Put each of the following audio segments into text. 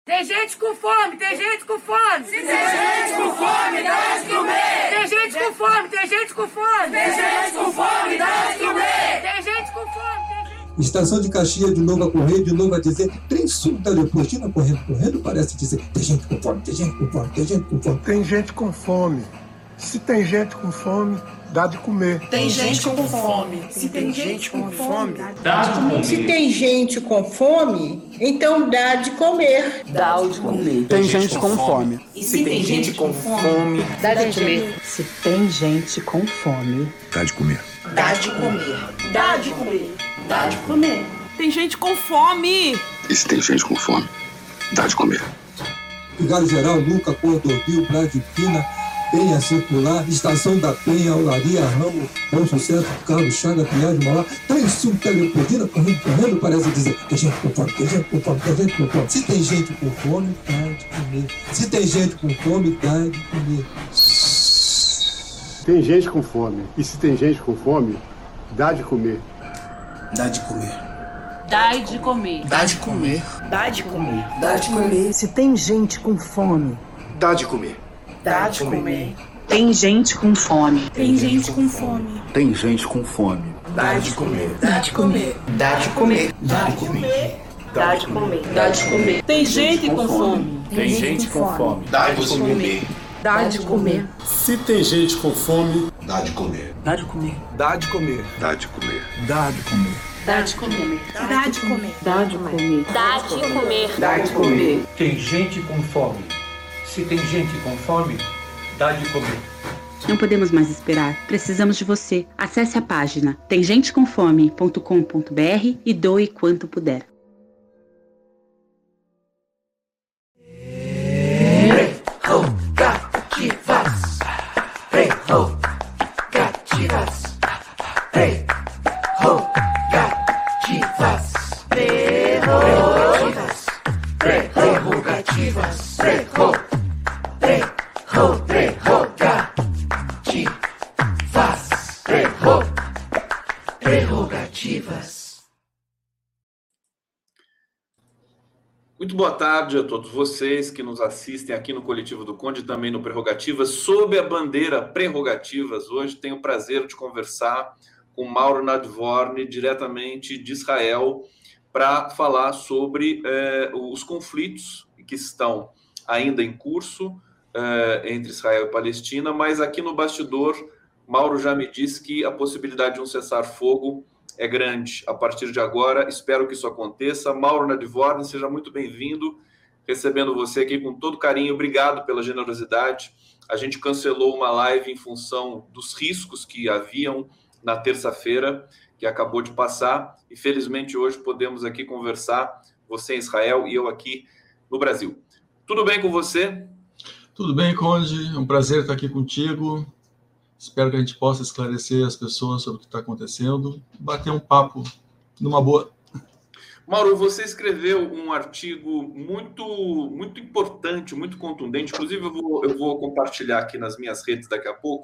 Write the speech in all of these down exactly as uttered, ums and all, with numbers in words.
Tem gente com fome, tem gente com fome. Se tem gente com fome, dá de comer. Tem gente com fome, tem gente com fome. Tem gente com fome, dá de comer. Tem gente com fome, tem gente... Estação de Caxias, de novo a correr, de novo a dizer, trem sul da Leopoldina correndo, correndo, parece dizer, tem gente com fome, tem gente com fome, tem gente com fome. Tem gente com fome. Se tem gente com fome, dá de comer. Tem gente com fome. Se tem gente com fome, dá de comer. Se tem gente com fome, então dá de comer. Dá de comer. Tem gente com fome. E se tem gente com fome, dá de comer. Se tem gente com fome, dá de comer. Dá de comer. Dá de comer. Dá de comer. Tem gente com fome. E se tem gente com fome, dá de comer. Vigário Geral, Luca, Cordovil, Bradipina, Penha Circular, Estação da Penha, Olaria, Ramo, Bom Sucesso, Carlos Chaga, Pinhal de Mauá, trem sul da Leopoldina, correndo, correndo, parece dizer, tem gente com fome, tem gente com fome, tem gente com fome. Se tem gente com fome, dá de comer. Se tem gente com fome, dá de comer. Tem gente com fome. E se tem gente com fome, dá de comer. Dá de comer. Dá de comer. Dá de comer. Dá de comer. Dá de comer. Se tem gente com fome, Dá de comer. Dá de comer. Tem gente com fome. Tem gente com fome. Tem gente com fome. Dá de comer. Dá de comer. Dá de comer. Dá de comer. Dá de comer. Dá de comer. Tem gente com fome. Tem gente com fome. Dá de comer. Dá de comer. Se tem gente com fome, Dá de comer. dá de comer. dá de comer. Dá de comer. Dá de comer. Dá de comer. Dá de comer. Dá de comer. Dá de comer. Dá de comer. Tem gente com fome. Se tem gente com fome, dá de comer. Não podemos mais esperar. Precisamos de você. Acesse a página tem gente com fome ponto com ponto b r e doe quanto puder. Prerrogativas. Prerrogativas. Prerrogativas. Prerrogativas. Prerrogativas. Prerro. Prerro. Prerrogativas. Prerro. Prerrogativas. Muito boa tarde a todos vocês que nos assistem aqui no Coletivo do Conde, também no Prerrogativas, sob a bandeira Prerrogativas. Hoje tenho o prazer de conversar com Mauro Nadvorny, diretamente de Israel, para falar sobre eh, os conflitos que estão ainda em curso eh, entre Israel e Palestina, mas aqui no bastidor, Mauro já me disse que a possibilidade de um cessar-fogo é grande a partir de agora. Espero que isso aconteça. Mauro Nadvorny, seja muito bem-vindo, recebendo você aqui com todo carinho. Obrigado pela generosidade. A gente cancelou uma live em função dos riscos que haviam na terça-feira, que acabou de passar, e felizmente hoje podemos aqui conversar, você em Israel e eu aqui no Brasil. Tudo bem com você? Tudo bem, Conde. É um prazer estar aqui contigo. Espero que a gente possa esclarecer as pessoas sobre o que está acontecendo, bater um papo numa boa. Mauro, você escreveu um artigo muito, muito importante, muito contundente, inclusive eu vou, eu vou compartilhar aqui nas minhas redes daqui a pouco,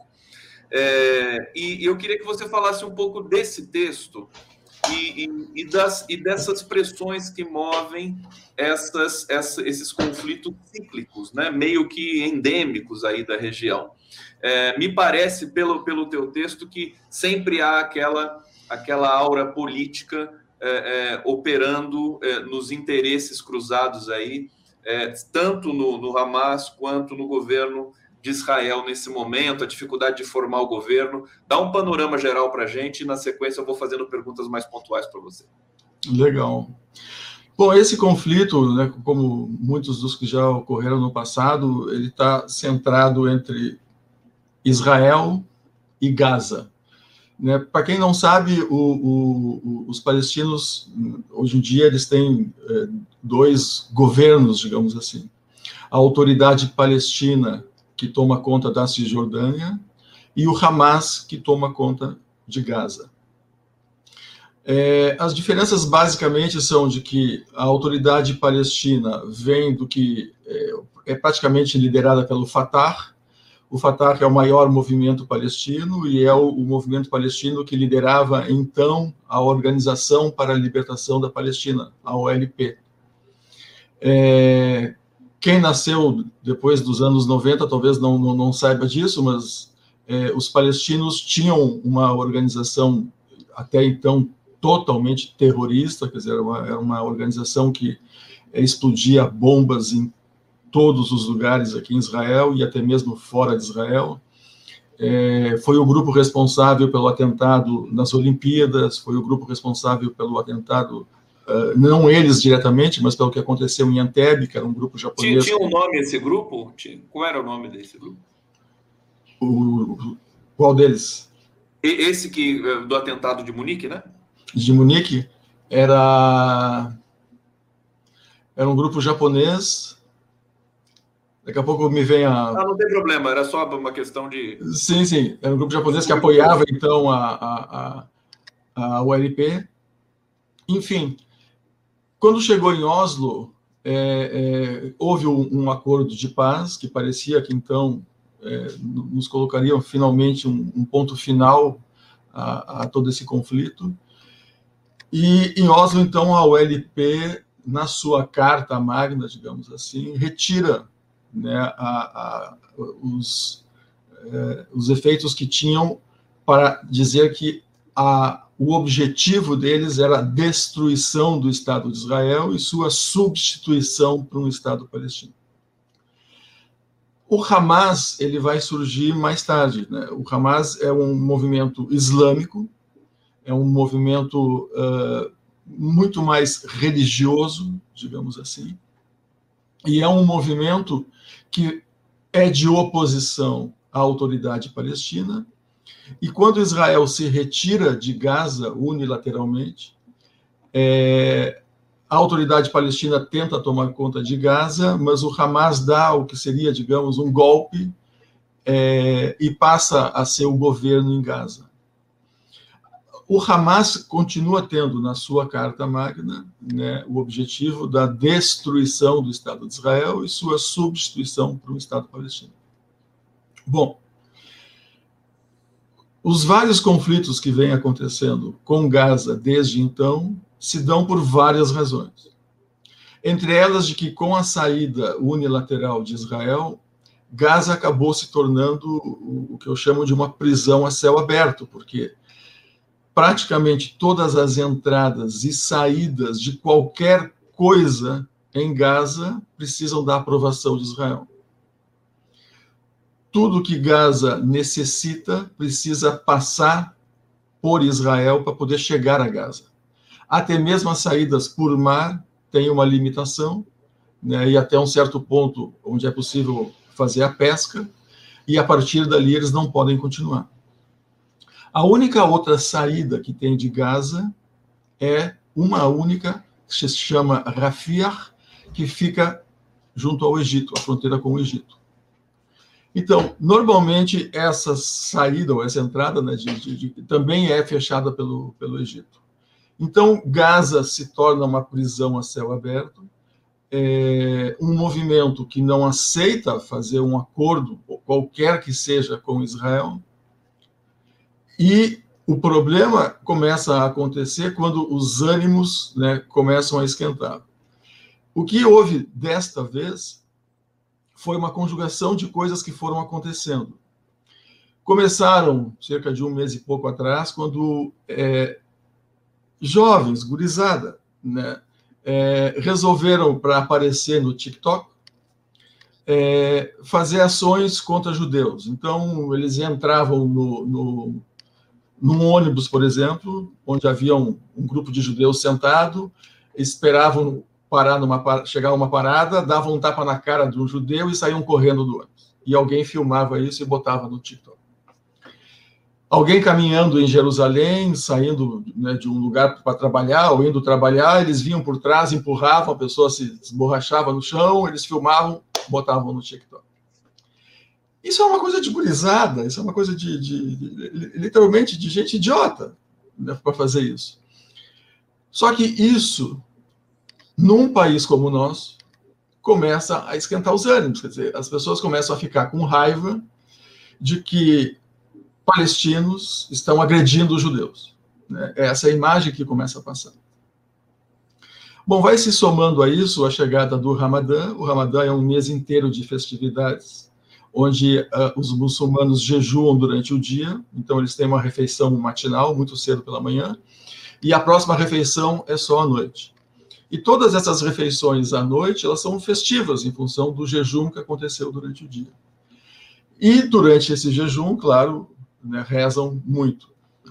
é, e, e eu queria que você falasse um pouco desse texto e, e, e, das, e dessas pressões que movem essas, essa, esses conflitos cíclicos, né, meio que endêmicos aí da região. É, me parece, pelo, pelo teu texto, que sempre há aquela, aquela aura política é, é, operando é, nos interesses cruzados aí, é, tanto no, no Hamas quanto no governo de Israel nesse momento, a dificuldade de formar o governo. Dá um panorama geral para a gente e, na sequência, eu vou fazendo perguntas mais pontuais para você. Legal. Bom, esse conflito, né, como muitos dos que já ocorreram no passado, ele está centrado entre Israel e Gaza. Né? Para quem não sabe, o, o, os palestinos, hoje em dia, eles têm é, dois governos, digamos assim. A autoridade palestina, que toma conta da Cisjordânia, e o Hamas, que toma conta de Gaza. É, as diferenças, basicamente, são de que a autoridade palestina vem do que é, é praticamente liderada pelo Fatah. O Fatah é o maior movimento palestino e é o, o movimento palestino que liderava, então, a Organização para a Libertação da Palestina, a O L P. É, quem nasceu depois dos anos noventa talvez não, não, não saiba disso, mas é, os palestinos tinham uma organização até então totalmente terrorista, quer dizer, era uma, era uma organização que explodia bombas em todos os lugares aqui em Israel e até mesmo fora de Israel. É, foi o grupo responsável pelo atentado nas Olimpíadas, foi o grupo responsável pelo atentado, uh, não eles diretamente, mas pelo que aconteceu em Entebbe, que era um grupo japonês. Tinha, tinha um nome esse grupo? Tinha, qual era o nome desse grupo? O, qual deles? E, esse que, do atentado de Munique, né? De Munique, era, era um grupo japonês. Daqui a pouco me vem a... Ah, não tem problema, era só uma questão de... Sim, sim, era um grupo japonês que apoiava, então, a, a, a, a O L P. Enfim, quando chegou em Oslo, é, é, houve um, um acordo de paz, que parecia que, então, é, nos colocaria finalmente um, um ponto final a, a todo esse conflito. E, em Oslo, então, a O L P, na sua carta magna, digamos assim, retira... Né, a, a, os, eh, os efeitos que tinham para dizer que a, o objetivo deles era a destruição do Estado de Israel e sua substituição por um Estado palestino. O Hamas ele vai surgir mais tarde. Né? O Hamas é um movimento islâmico, é um movimento uh, muito mais religioso, digamos assim, e é um movimento que é de oposição à autoridade palestina, e quando Israel se retira de Gaza unilateralmente, é, a autoridade palestina tenta tomar conta de Gaza, mas o Hamas dá o que seria, digamos, um golpe é, e passa a ser o governo em Gaza. O Hamas continua tendo na sua carta magna, né, o objetivo da destruição do Estado de Israel e sua substituição por um Estado palestino. Bom, os vários conflitos que vêm acontecendo com Gaza desde então se dão por várias razões. Entre elas de que, com a saída unilateral de Israel, Gaza acabou se tornando o que eu chamo de uma prisão a céu aberto, porque praticamente todas as entradas e saídas de qualquer coisa em Gaza precisam da aprovação de Israel. Tudo que Gaza necessita precisa passar por Israel para poder chegar a Gaza. Até mesmo as saídas por mar têm uma limitação, né, e até um certo ponto onde é possível fazer a pesca, e a partir dali eles não podem continuar. A única outra saída que tem de Gaza é uma única, que se chama Rafah, que fica junto ao Egito, a fronteira com o Egito. Então, normalmente, essa saída, ou essa entrada, né, de, de, de, também é fechada pelo, pelo Egito. Então, Gaza se torna uma prisão a céu aberto, é, um movimento que não aceita fazer um acordo, qualquer que seja, com Israel. E o problema começa a acontecer quando os ânimos, né, começam a esquentar. O que houve desta vez foi uma conjugação de coisas que foram acontecendo. Começaram, cerca de um mês e pouco atrás, quando é, jovens, gurizada, né, é, resolveram, para aparecer no TikTok, é, fazer ações contra judeus. Então, eles entravam no... no num ônibus, por exemplo, onde havia um, um grupo de judeus sentado, esperavam parar numa, chegar a uma parada, davam um tapa na cara de um judeu e saíam correndo do ônibus. E alguém filmava isso e botava no TikTok. Alguém caminhando em Jerusalém, saindo, né, de um lugar para trabalhar, ou indo trabalhar, eles vinham por trás, empurravam, a pessoa se esborrachava no chão, eles filmavam, botavam no TikTok. Isso é uma coisa de gurizada, isso é uma coisa de, de, de literalmente, de gente idiota, né, para fazer isso. Só que isso, num país como o nosso, começa a esquentar os ânimos, quer dizer, as pessoas começam a ficar com raiva de que palestinos estão agredindo os judeus. Né? É essa imagem que começa a passar. Bom, vai se somando a isso a chegada do Ramadã. O Ramadã é um mês inteiro de festividades, onde uh, os muçulmanos jejuam durante o dia, então eles têm uma refeição matinal, muito cedo pela manhã, e a próxima refeição é só à noite. E todas essas refeições à noite, elas são festivas em função do jejum que aconteceu durante o dia. E durante esse jejum, claro, né, rezam muito.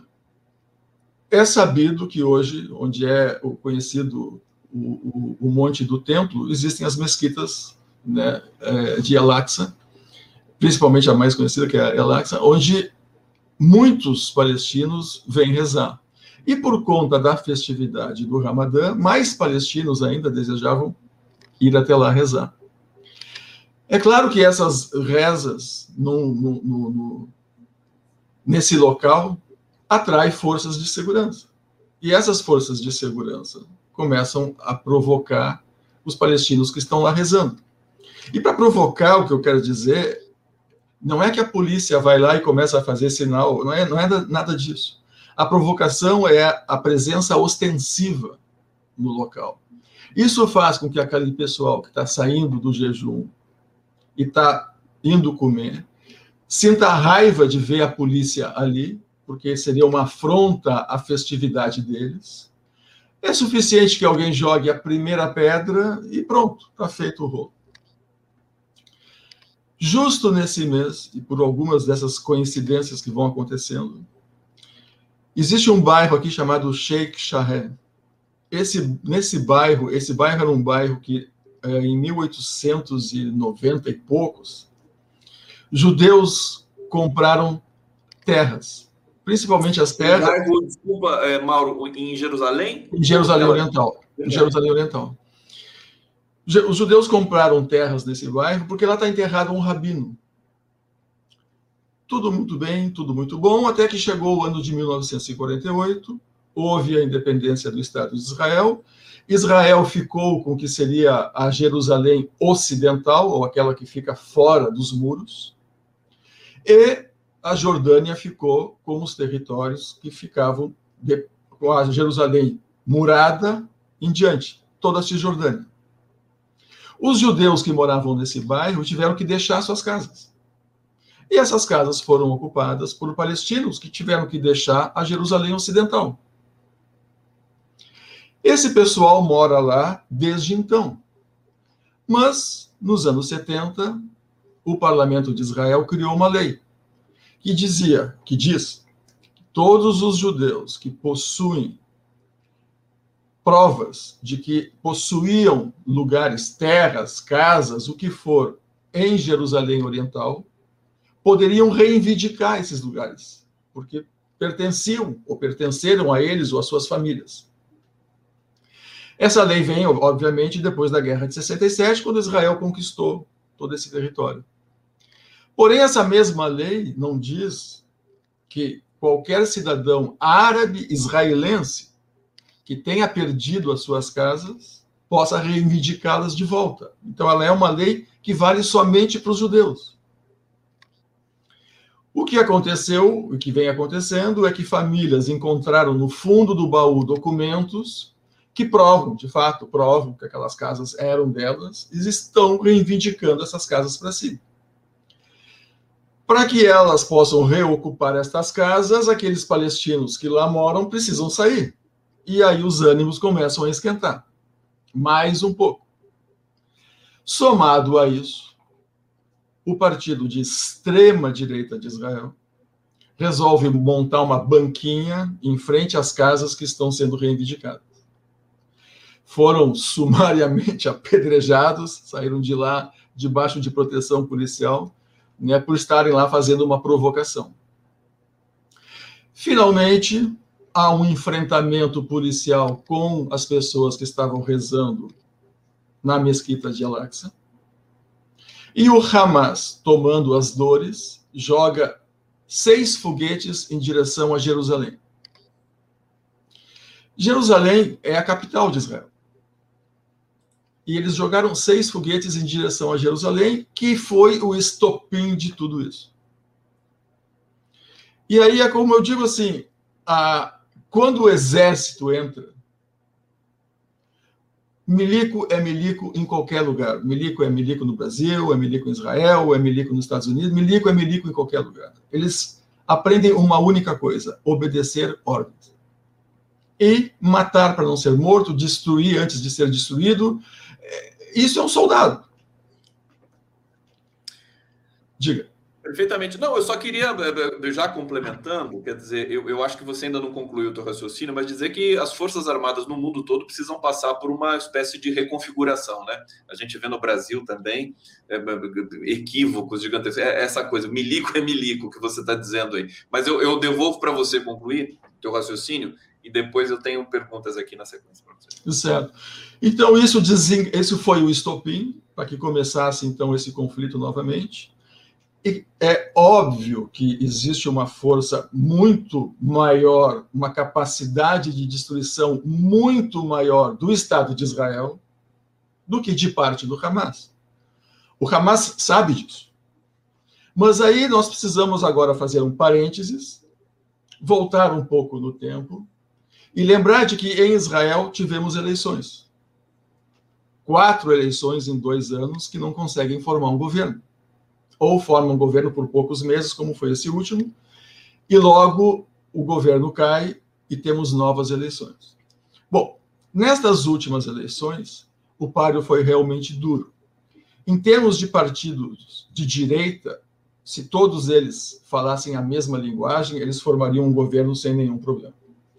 É sabido que hoje, onde é o conhecido o, o, o Monte do Templo, existem as mesquitas, né, de Al-Aqsa, principalmente a mais conhecida, que é Al-Aqsa, onde muitos palestinos vêm rezar. E por conta da festividade do Ramadã, mais palestinos ainda desejavam ir até lá rezar. É claro que essas rezas no, no, no, no, nesse local atraem forças de segurança. E essas forças de segurança começam a provocar os palestinos que estão lá rezando. E para provocar, o que eu quero dizer, não é que a polícia vai lá e começa a fazer sinal, não é, não é nada disso. A provocação é a presença ostensiva no local. Isso faz com que aquele pessoal que está saindo do jejum e está indo comer sinta a raiva de ver a polícia ali, porque seria uma afronta à festividade deles. É suficiente que alguém jogue a primeira pedra e pronto, está feito o rolo. Justo nesse mês, e por algumas dessas coincidências que vão acontecendo, existe um bairro aqui chamado Sheikh Shaher. Esse, nesse bairro, esse bairro era um bairro que, em mil oitocentos e noventa e poucos, judeus compraram terras, principalmente as terras... Bairro, desculpa, é, Mauro, em Jerusalém? Em Jerusalém Oriental. Em Jerusalém Oriental. Os judeus compraram terras nesse bairro porque lá está enterrado um rabino. Tudo muito bem, tudo muito bom, até que chegou o ano de mil novecentos e quarenta e oito, houve a independência do Estado de Israel, Israel ficou com o que seria a Jerusalém Ocidental, ou aquela que fica fora dos muros, e a Jordânia ficou com os territórios que ficavam de, com a Jerusalém murada em diante, toda a Cisjordânia. Os judeus que moravam nesse bairro tiveram que deixar suas casas. E essas casas foram ocupadas por palestinos que tiveram que deixar a Jerusalém Ocidental. Esse pessoal mora lá desde então. Mas, nos anos setenta, o parlamento de Israel criou uma lei que dizia, que diz, que todos os judeus que possuem provas de que possuíam lugares, terras, casas, o que for, em Jerusalém Oriental, poderiam reivindicar esses lugares, porque pertenciam ou pertenceram a eles ou às suas famílias. Essa lei vem, obviamente, depois da Guerra de sessenta e sete, quando Israel conquistou todo esse território. Porém, essa mesma lei não diz que qualquer cidadão árabe israelense que tenha perdido as suas casas possa reivindicá-las de volta. Então, ela é uma lei que vale somente para os judeus. O que aconteceu, o que vem acontecendo, é que famílias encontraram no fundo do baú documentos que provam, de fato, provam que aquelas casas eram delas e estão reivindicando essas casas para si. Para que elas possam reocupar estas casas, aqueles palestinos que lá moram precisam sair. E aí os ânimos começam a esquentar. Mais um pouco. Somado a isso, o partido de extrema-direita de Israel resolve montar uma banquinha em frente às casas que estão sendo reivindicadas. Foram sumariamente apedrejados, saíram de lá debaixo de proteção policial, né, por estarem lá fazendo uma provocação. Finalmente, há um enfrentamento policial com as pessoas que estavam rezando na mesquita de Al-Aqsa, e o Hamas, tomando as dores, joga seis foguetes em direção a Jerusalém. Jerusalém é a capital de Israel. E eles jogaram seis foguetes em direção a Jerusalém, que foi o estopim de tudo isso. E aí é como eu digo assim, a, quando o exército entra, Milico é milico em qualquer lugar. Milico é milico no Brasil, é milico em Israel, é milico nos Estados Unidos. Milico é milico em qualquer lugar. Eles aprendem uma única coisa: obedecer ordens. E matar para não ser morto, destruir antes de ser destruído. Isso é um soldado. Diga. Perfeitamente. Não, eu só queria, já complementando, quer dizer, eu, eu acho que você ainda não concluiu o teu raciocínio, mas dizer que as Forças Armadas no mundo todo precisam passar por uma espécie de reconfiguração, né? A gente vê no Brasil também é, equívocos gigantescos. É, essa coisa, milico é milico, que você está dizendo aí. Mas eu, eu devolvo para você concluir o teu raciocínio e depois eu tenho perguntas aqui na sequência para você. Certo. Então, isso, desen... isso foi o estopim para que começasse, então, esse conflito novamente. E é óbvio que existe uma força muito maior, uma capacidade de destruição muito maior do Estado de Israel do que de parte do Hamas. O Hamas sabe disso. Mas aí nós precisamos agora fazer um parênteses, voltar um pouco no tempo e lembrar de que em Israel tivemos eleições. Quatro eleições em dois anos que não conseguem formar um governo. Ou formam um governo por poucos meses, como foi esse último, e logo o governo cai e temos novas eleições. Bom, nestas últimas eleições, o páreo foi realmente duro. Em termos de partidos de direita, se todos eles falassem a mesma linguagem, eles formariam um governo sem nenhum problema.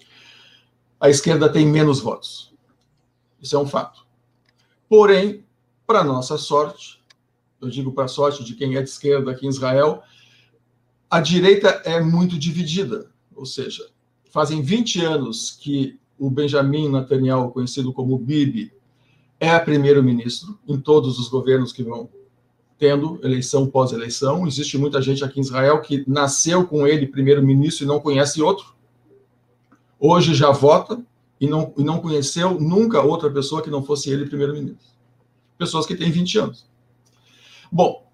A esquerda tem menos votos. Isso é um fato. Porém, para nossa sorte, eu digo para a sorte de quem é de esquerda aqui em Israel, a direita é muito dividida. Ou seja, fazem vinte anos que o Benjamin Netanyahu, conhecido como Bibi, é primeiro-ministro em todos os governos que vão tendo eleição pós-eleição. Existe muita gente aqui em Israel que nasceu com ele primeiro-ministro e não conhece outro. Hoje já vota e não, e não conheceu nunca outra pessoa que não fosse ele primeiro-ministro. Pessoas que têm vinte anos. Bom,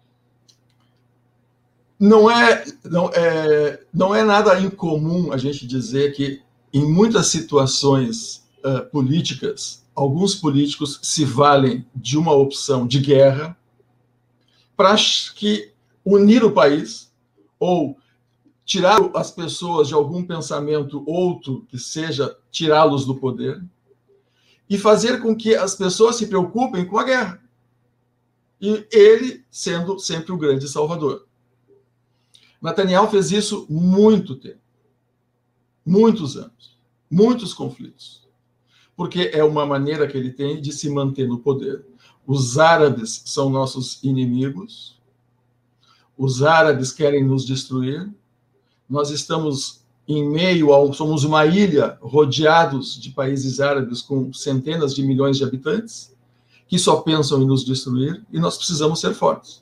não é, não, é, não é nada incomum a gente dizer que, em muitas situações uh, políticas, alguns políticos se valem de uma opção de guerra para que unir o país ou tirar as pessoas de algum pensamento outro que seja tirá-los do poder e fazer com que as pessoas se preocupem com a guerra. E ele sendo sempre o grande salvador. Netanyahu fez isso muito tempo. Muitos anos. Muitos conflitos. Porque é uma maneira que ele tem de se manter no poder. Os árabes são nossos inimigos. Os árabes querem nos destruir. Nós estamos em meio a... Somos uma ilha rodeados de países árabes com centenas de milhões de habitantes, que só pensam em nos destruir, e nós precisamos ser fortes.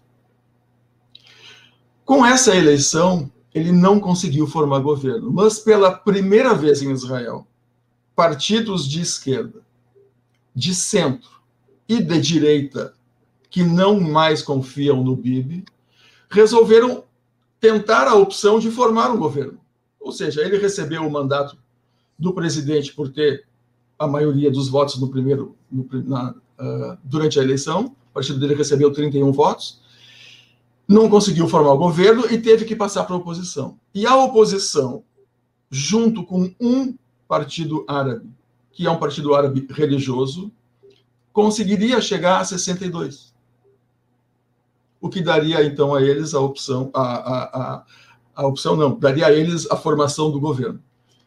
Com essa eleição, ele não conseguiu formar governo, mas pela primeira vez em Israel, partidos de esquerda, de centro e de direita, que não mais confiam no Bibi, resolveram tentar a opção de formar um governo. Ou seja, ele recebeu o mandato do presidente por ter a maioria dos votos no primeiro, no, na, uh, durante a eleição. O partido dele recebeu trinta e um votos, não conseguiu formar o governo e teve que passar para a oposição. E a oposição, junto com um partido árabe, que é um partido árabe religioso, conseguiria chegar a sessenta e dois. O que daria, então, a eles a opção, a, a, a, a opção não, daria a eles a formação do governo.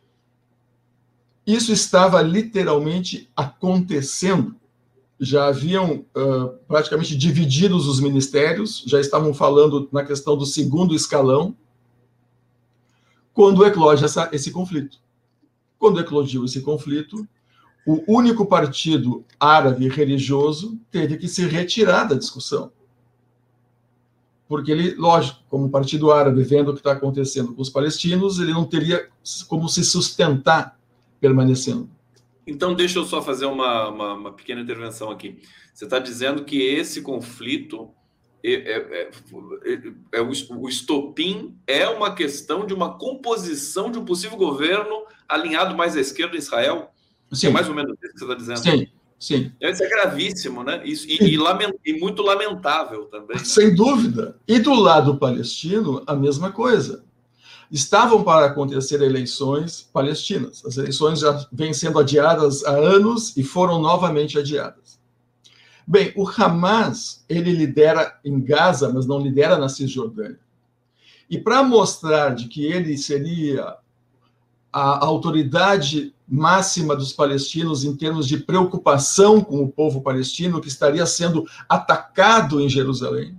Isso estava literalmente acontecendo. Já haviam uh, praticamente divididos os ministérios, já estavam falando na questão do segundo escalão, quando eclode essa, esse conflito. Quando eclodiu esse conflito, o único partido árabe religioso teve que se retirar da discussão. Porque ele, lógico, como partido árabe, vendo o que está acontecendo com os palestinos, ele não teria como se sustentar permanecendo. Então, deixa eu só fazer uma, uma, uma pequena intervenção aqui. Você está dizendo que esse conflito, é, é, é, é o, o estopim é uma questão de uma composição de um possível governo alinhado mais à esquerda em Israel? Sim. É mais ou menos isso que você está dizendo? Sim, Sim. Isso é gravíssimo, né? Isso, e, e, lament, e muito lamentável também. Né? Sem dúvida. E do lado palestino, a mesma coisa. Estavam para acontecer eleições palestinas. As eleições já vêm sendo adiadas há anos e foram novamente adiadas. Bem, o Hamas, ele lidera em Gaza, mas não lidera na Cisjordânia. E para mostrar de que ele seria a autoridade máxima dos palestinos em termos de preocupação com o povo palestino que estaria sendo atacado em Jerusalém,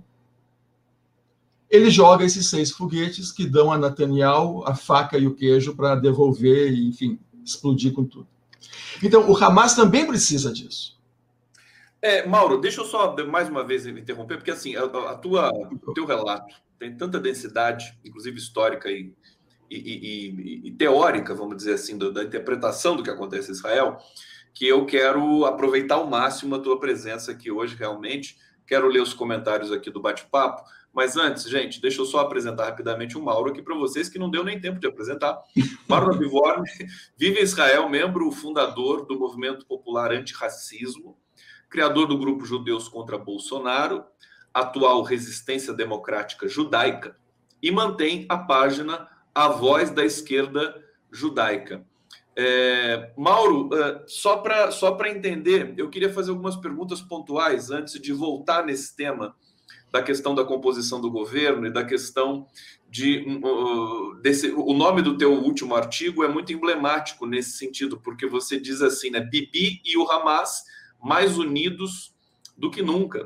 ele joga esses seis foguetes que dão a Netanyahu a faca e o queijo para devolver e, enfim, explodir com tudo. Então, o Hamas também precisa disso. É, Mauro, deixa eu só mais uma vez interromper, porque assim, a, a tua, o teu relato tem tanta densidade, inclusive histórica e, e, e, e teórica, vamos dizer assim, do, da interpretação do que acontece em Israel, que eu quero aproveitar ao máximo a tua presença aqui hoje, realmente. Quero ler os comentários aqui do bate-papo, mas antes, gente, deixa eu só apresentar rapidamente o Mauro aqui para vocês, que não deu nem tempo de apresentar. Mauro Nabivorn vive em Israel, membro fundador do Movimento Popular Antirracismo, criador do grupo Judeus contra Bolsonaro, atual Resistência Democrática Judaica, e mantém a página A Voz da Esquerda Judaica. É, Mauro, uh, só para só para entender, eu queria fazer algumas perguntas pontuais antes de voltar nesse tema da questão da composição do governo e da questão de uh, desse, o nome do teu último artigo é muito emblemático nesse sentido, porque você diz assim, né, Bibi e o Hamas mais unidos do que nunca.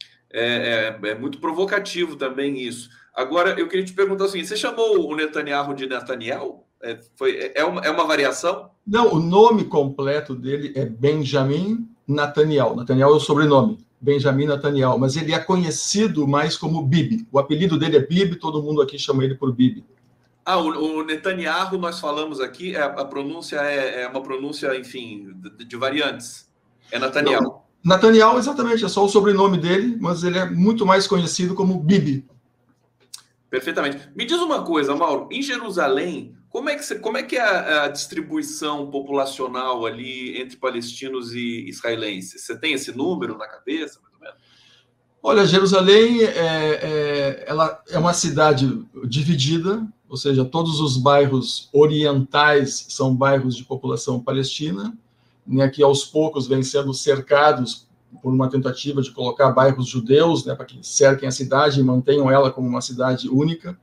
É, é, é muito provocativo também isso. Agora, eu queria te perguntar o seguinte, você chamou o Netanyahu de Netanyahu? É, foi, é, uma, é uma variação? Não, o nome completo dele é Benjamin Netanyahu. Netanyahu é o sobrenome, Benjamin Netanyahu, mas ele é conhecido mais como Bibi. O apelido dele é Bibi, todo mundo aqui chama ele por Bibi. Ah, o, o Netanyahu, nós falamos aqui, é, a pronúncia é, é uma pronúncia, enfim, de, de variantes. É Netanyahu. Não, Netanyahu, exatamente, é só o sobrenome dele, mas ele é muito mais conhecido como Bibi. Perfeitamente. Me diz uma coisa, Mauro, em Jerusalém, como é que, você, como é, que é a, a distribuição populacional ali entre palestinos e israelenses? Você tem esse número na cabeça, mais ou menos? Olha, Jerusalém é, é, ela é uma cidade dividida, ou seja, todos os bairros orientais são bairros de população palestina, né, que aos poucos vêm sendo cercados por uma tentativa de colocar bairros judeus, né, para que cerquem a cidade e mantenham ela como uma cidade única.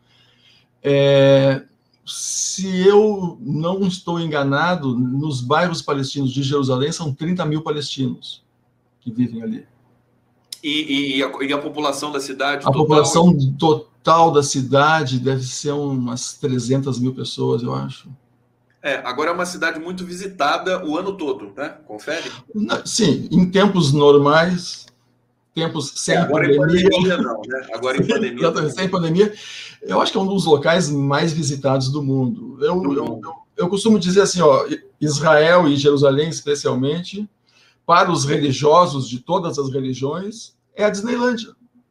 É, se eu não estou enganado, nos bairros palestinos de Jerusalém são trinta mil palestinos que vivem ali. E, e, a, e a população da cidade? A total... população total da cidade deve ser umas trezentas mil pessoas, eu acho. É, agora é uma cidade muito visitada o ano todo, né? Confere? Sim, em tempos normais, tempos sem é, agora pandemia. Em pandemia não, né? Agora em pandemia. Exatamente, sem pandemia. Eu acho que é um dos locais mais visitados do mundo. Eu, do eu, mundo. eu, eu costumo dizer assim, ó, Israel e Jerusalém, especialmente, para os religiosos de todas as religiões, é a Disneylândia.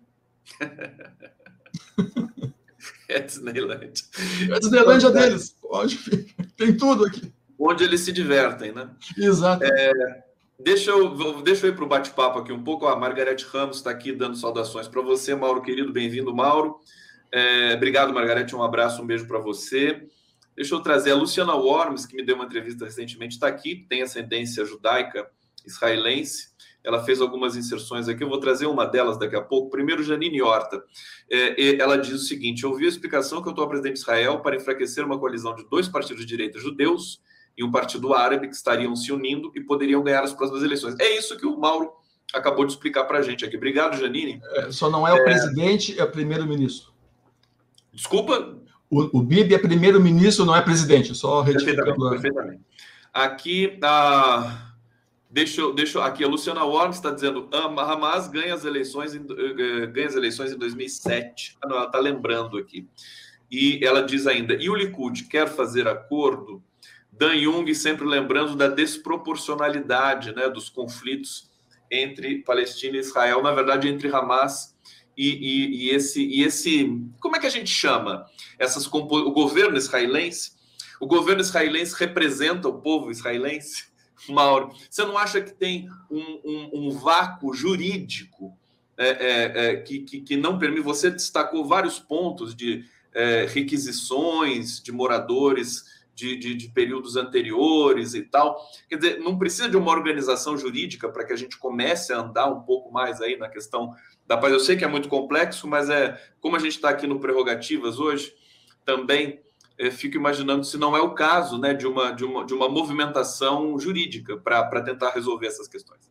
É a Disneylândia. É a Disneylândia deles. Onde tem tudo aqui. Onde eles se divertem, né? Exato. É, deixa, eu, deixa eu ir para o bate-papo aqui um pouco. A Margarete Ramos está aqui dando saudações para você, Mauro, querido. Bem-vindo, Mauro. É, obrigado, Margarete. Um abraço, um beijo para você. Deixa eu trazer a Luciana Worms, que me deu uma entrevista recentemente, está aqui, tem ascendência judaica israelense. Ela fez algumas inserções aqui, eu vou trazer uma delas daqui a pouco. Primeiro, Janine Horta. É, ela diz o seguinte: eu ouvi a explicação que o atual presidente de Israel para enfraquecer uma coalizão de dois partidos de direita judeus e um partido árabe que estariam se unindo e poderiam ganhar as próximas eleições. É isso que o Mauro acabou de explicar para a gente aqui. Obrigado, Janine. É, só não é o é... presidente, é o primeiro-ministro. Desculpa? O, o Bibi é primeiro-ministro, não é presidente. Só retificando. Perfeitamente, perfeitamente. Aqui, a... deixa, eu, deixa eu... aqui a Luciana Worms está dizendo: Hamas ganha as eleições em, ganha as eleições em dois mil e sete. Ah, não, ela está lembrando aqui. E ela diz ainda: e o Likud quer fazer acordo? Dan Jung sempre lembrando da desproporcionalidade, né, dos conflitos entre Palestina e Israel, na verdade, entre Hamas e, e, e, esse, e esse... Como é que a gente chama? Essas, o governo israelense? O governo israelense representa o povo israelense? Mauro, você não acha que tem um, um, um vácuo jurídico é, é, é, que, que, que não permite? Você destacou vários pontos de é, requisições de moradores de, de, de períodos anteriores e tal. Quer dizer, não precisa de uma organização jurídica para que a gente comece a andar um pouco mais aí na questão da paz. Eu sei que é muito complexo, mas é como a gente está aqui no Prerrogativas hoje, também é, fico imaginando se não é o caso, né, de, uma, de, uma, de uma movimentação jurídica para tentar resolver essas questões.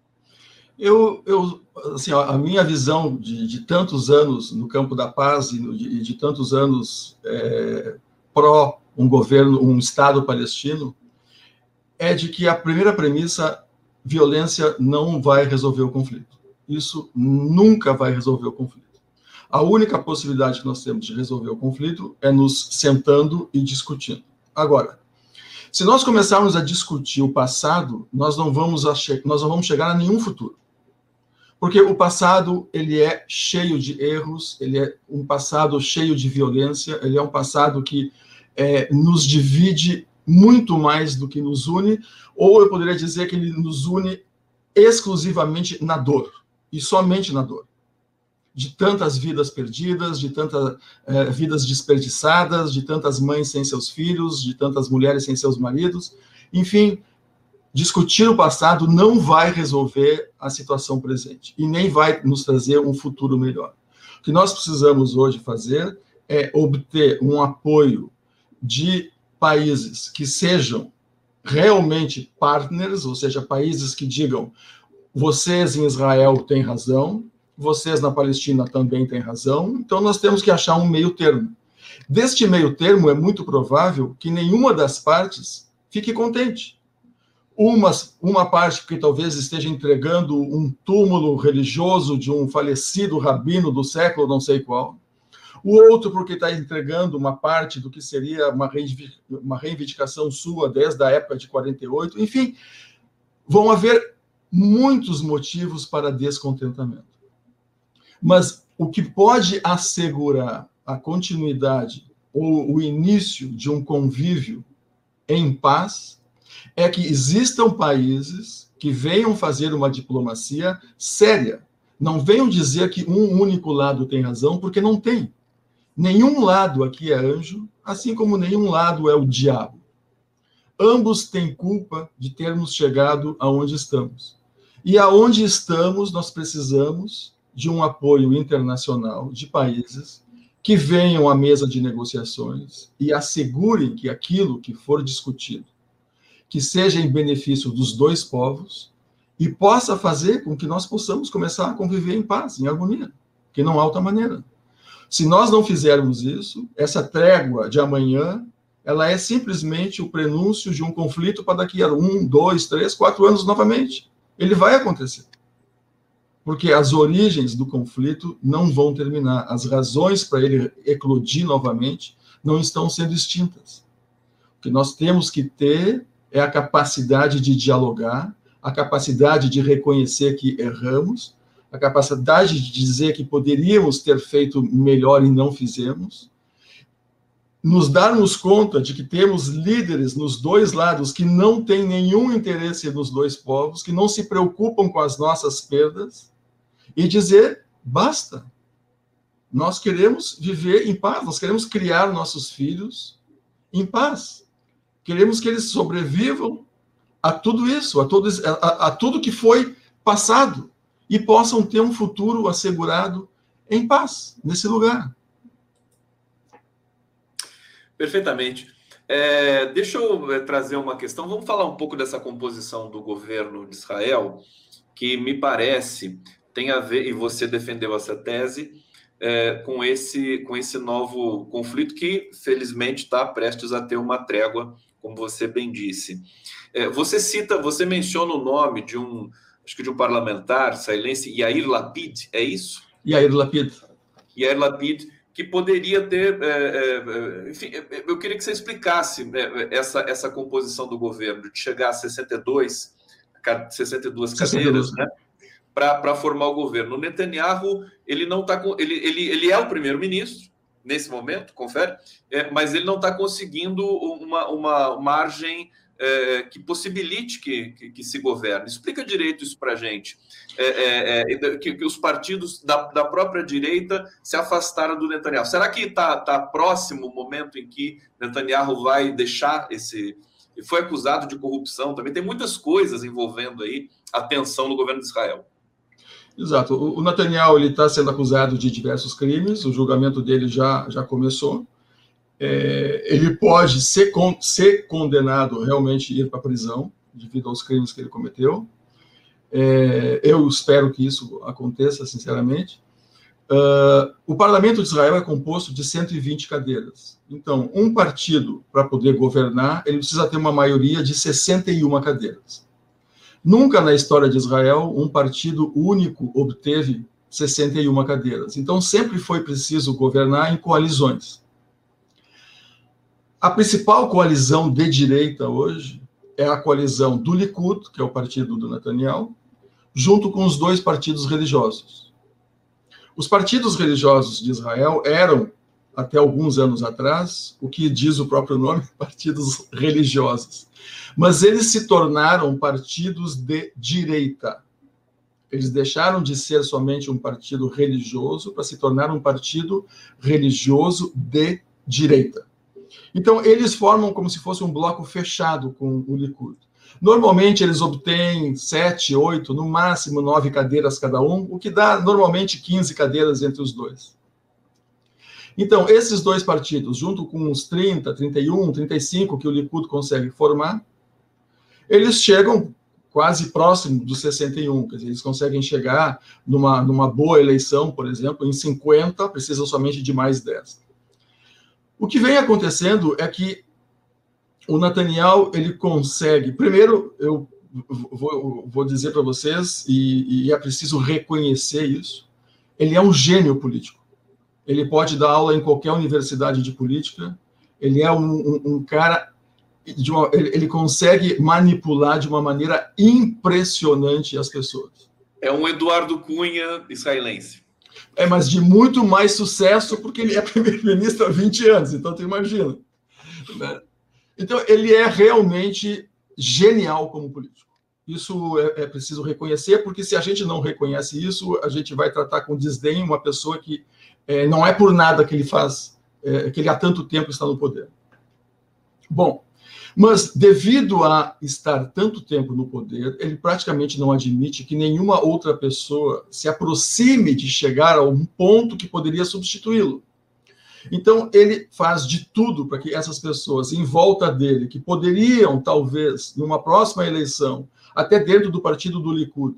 Eu, eu assim, a minha visão de, de tantos anos no campo da paz e de, de tantos anos é, pró um governo, um Estado palestino, é de que a primeira premissa, violência não vai resolver o conflito. Isso nunca vai resolver o conflito. A única possibilidade que nós temos de resolver o conflito é nos sentando e discutindo. Agora, se nós começarmos a discutir o passado, nós não vamos, a che- nós não vamos chegar a nenhum futuro. Porque o passado, ele é cheio de erros, ele é um passado cheio de violência, ele é um passado que é, nos divide muito mais do que nos une, ou eu poderia dizer que ele nos une exclusivamente na dor, e somente na dor. De tantas vidas perdidas, de tantas é, vidas desperdiçadas, de tantas mães sem seus filhos, de tantas mulheres sem seus maridos. Enfim, discutir o passado não vai resolver a situação presente e nem vai nos trazer um futuro melhor. O que nós precisamos hoje fazer é obter um apoio de países que sejam realmente partners, ou seja, países que digam: vocês em Israel têm razão, vocês na Palestina também têm razão, então nós temos que achar um meio termo. Deste meio termo, é muito provável que nenhuma das partes fique contente. Uma, uma parte que talvez esteja entregando um túmulo religioso de um falecido rabino do século não sei qual, o outro porque está entregando uma parte do que seria uma reivindicação sua desde a época de quarenta e oito, enfim, vão haver muitos motivos para descontentamento. Mas o que pode assegurar a continuidade ou o início de um convívio em paz é que existam países que venham fazer uma diplomacia séria. Não venham dizer que um único lado tem razão, porque não tem. Nenhum lado aqui é anjo, assim como nenhum lado é o diabo. Ambos têm culpa de termos chegado aonde estamos. E aonde estamos, nós precisamos de um apoio internacional de países que venham à mesa de negociações e assegurem que aquilo que for discutido, que seja em benefício dos dois povos e possa fazer com que nós possamos começar a conviver em paz, em harmonia, que não há outra maneira. Se nós não fizermos isso, essa trégua de amanhã, ela é simplesmente o prenúncio de um conflito para daqui a um, dois, três, quatro anos novamente. Ele vai acontecer. Porque as origens do conflito não vão terminar. As razões para ele eclodir novamente não estão sendo extintas. O que nós temos que ter é a capacidade de dialogar, a capacidade de reconhecer que erramos, a capacidade de dizer que poderíamos ter feito melhor e não fizemos, nos darmos conta de que temos líderes nos dois lados que não têm nenhum interesse nos dois povos, que não se preocupam com as nossas perdas, e dizer: basta, nós queremos viver em paz, nós queremos criar nossos filhos em paz, queremos que eles sobrevivam a tudo isso, a, todo, a, a tudo que foi passado, e possam ter um futuro assegurado em paz, nesse lugar. Perfeitamente. É, deixa eu trazer uma questão. Vamos falar um pouco dessa composição do governo de Israel, que me parece tem a ver, e você defendeu essa tese, é, com, esse, com esse novo conflito que, felizmente, está prestes a ter uma trégua, como você bem disse. É, você cita, você menciona o nome de um, acho que de um parlamentar israelense, Yair Lapid, é isso? Yair Lapid. Yair Lapid, que poderia ter... É, é, enfim, eu queria que você explicasse é, essa, essa composição do governo, de chegar a sessenta e dois, sessenta e duas cadeiras, né? Para formar o governo. O Netanyahu, ele não tá com, ele, ele, ele é o primeiro-ministro nesse momento, confere, é, mas ele não está conseguindo uma, uma margem é, que possibilite que, que, que se governe. Explica direito isso para a gente. É, é, que, que os partidos da, da própria direita se afastaram do Netanyahu. Será que está tá próximo o momento em que Netanyahu vai deixar esse... E foi acusado de corrupção também. Tem muitas coisas envolvendo aí a tensão no governo de Israel. Exato. O Netanyahu está sendo acusado de diversos crimes, o julgamento dele já, já começou. É, ele pode ser, con ser condenado, realmente ir para a prisão, devido aos crimes que ele cometeu. É, eu espero que isso aconteça, sinceramente. Uh, o parlamento de Israel é composto de cento e vinte cadeiras. Então, um partido, para poder governar, ele precisa ter uma maioria de sessenta e uma cadeiras. Nunca na história de Israel um partido único obteve sessenta e uma cadeiras. Então, sempre foi preciso governar em coalizões. A principal coalizão de direita hoje é a coalizão do Likud, que é o partido do Netanyahu, junto com os dois partidos religiosos. Os partidos religiosos de Israel eram, até alguns anos atrás, o que diz o próprio nome, partidos religiosos. Mas eles se tornaram partidos de direita. Eles deixaram de ser somente um partido religioso para se tornar um partido religioso de direita. Então, eles formam como se fosse um bloco fechado com o Likud. Normalmente, eles obtêm sete, oito, no máximo nove cadeiras cada um, o que dá, normalmente, quinze cadeiras entre os dois. Então, esses dois partidos, junto com uns trinta, trinta e um, trinta e cinco que o Likud consegue formar, eles chegam quase próximo dos sessenta e um, quer dizer, eles conseguem chegar numa, numa boa eleição, por exemplo, em cinquenta, precisam somente de mais dez. O que vem acontecendo é que o Netanyahu, ele consegue... Primeiro, eu vou, vou dizer para vocês, e, e é preciso reconhecer isso, ele é um gênio político. Ele pode dar aula em qualquer universidade de política, ele é um, um, um cara... De uma, ele, ele consegue manipular de uma maneira impressionante as pessoas. É um Eduardo Cunha israelense. É, mas de muito mais sucesso, porque ele é primeiro-ministro há vinte anos, então tu imagina. Né? Então, ele é realmente genial como político. Isso é, é preciso reconhecer, porque se a gente não reconhece isso, a gente vai tratar com desdém uma pessoa que é, não é por nada que ele faz, é, que ele há tanto tempo está no poder. Bom, mas devido a estar tanto tempo no poder, ele praticamente não admite que nenhuma outra pessoa se aproxime de chegar a um ponto que poderia substituí-lo. Então, ele faz de tudo para que essas pessoas em volta dele, que poderiam, talvez, numa próxima eleição, até dentro do partido do Likud,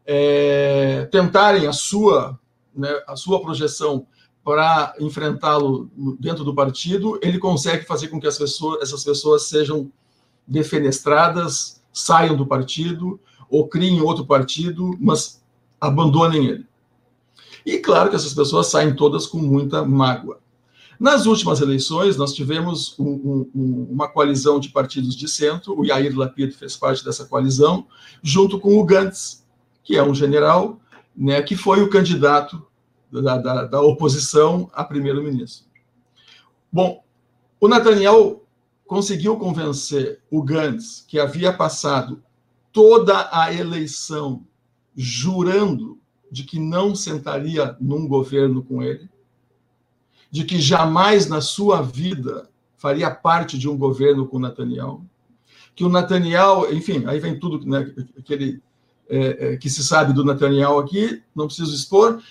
é, tentarem a sua, né, a sua projeção para enfrentá-lo dentro do partido, ele consegue fazer com que as pessoas, essas pessoas sejam defenestradas, saiam do partido, ou criem outro partido, mas abandonem ele. E claro que essas pessoas saem todas com muita mágoa. Nas últimas eleições, nós tivemos um, um, uma coalizão de partidos de centro, o Yair Lapid fez parte dessa coalizão, junto com o Gantz, que é um general, né, que foi o candidato da, da, da oposição a primeiro-ministro. Bom, o Netanyahu conseguiu convencer o Gantz, que havia passado toda a eleição jurando de que não sentaria num governo com ele, de que jamais na sua vida faria parte de um governo com o Netanyahu, que o Netanyahu, enfim, aí vem tudo, né, que, ele, é, é, que se sabe do Netanyahu aqui, não preciso expor,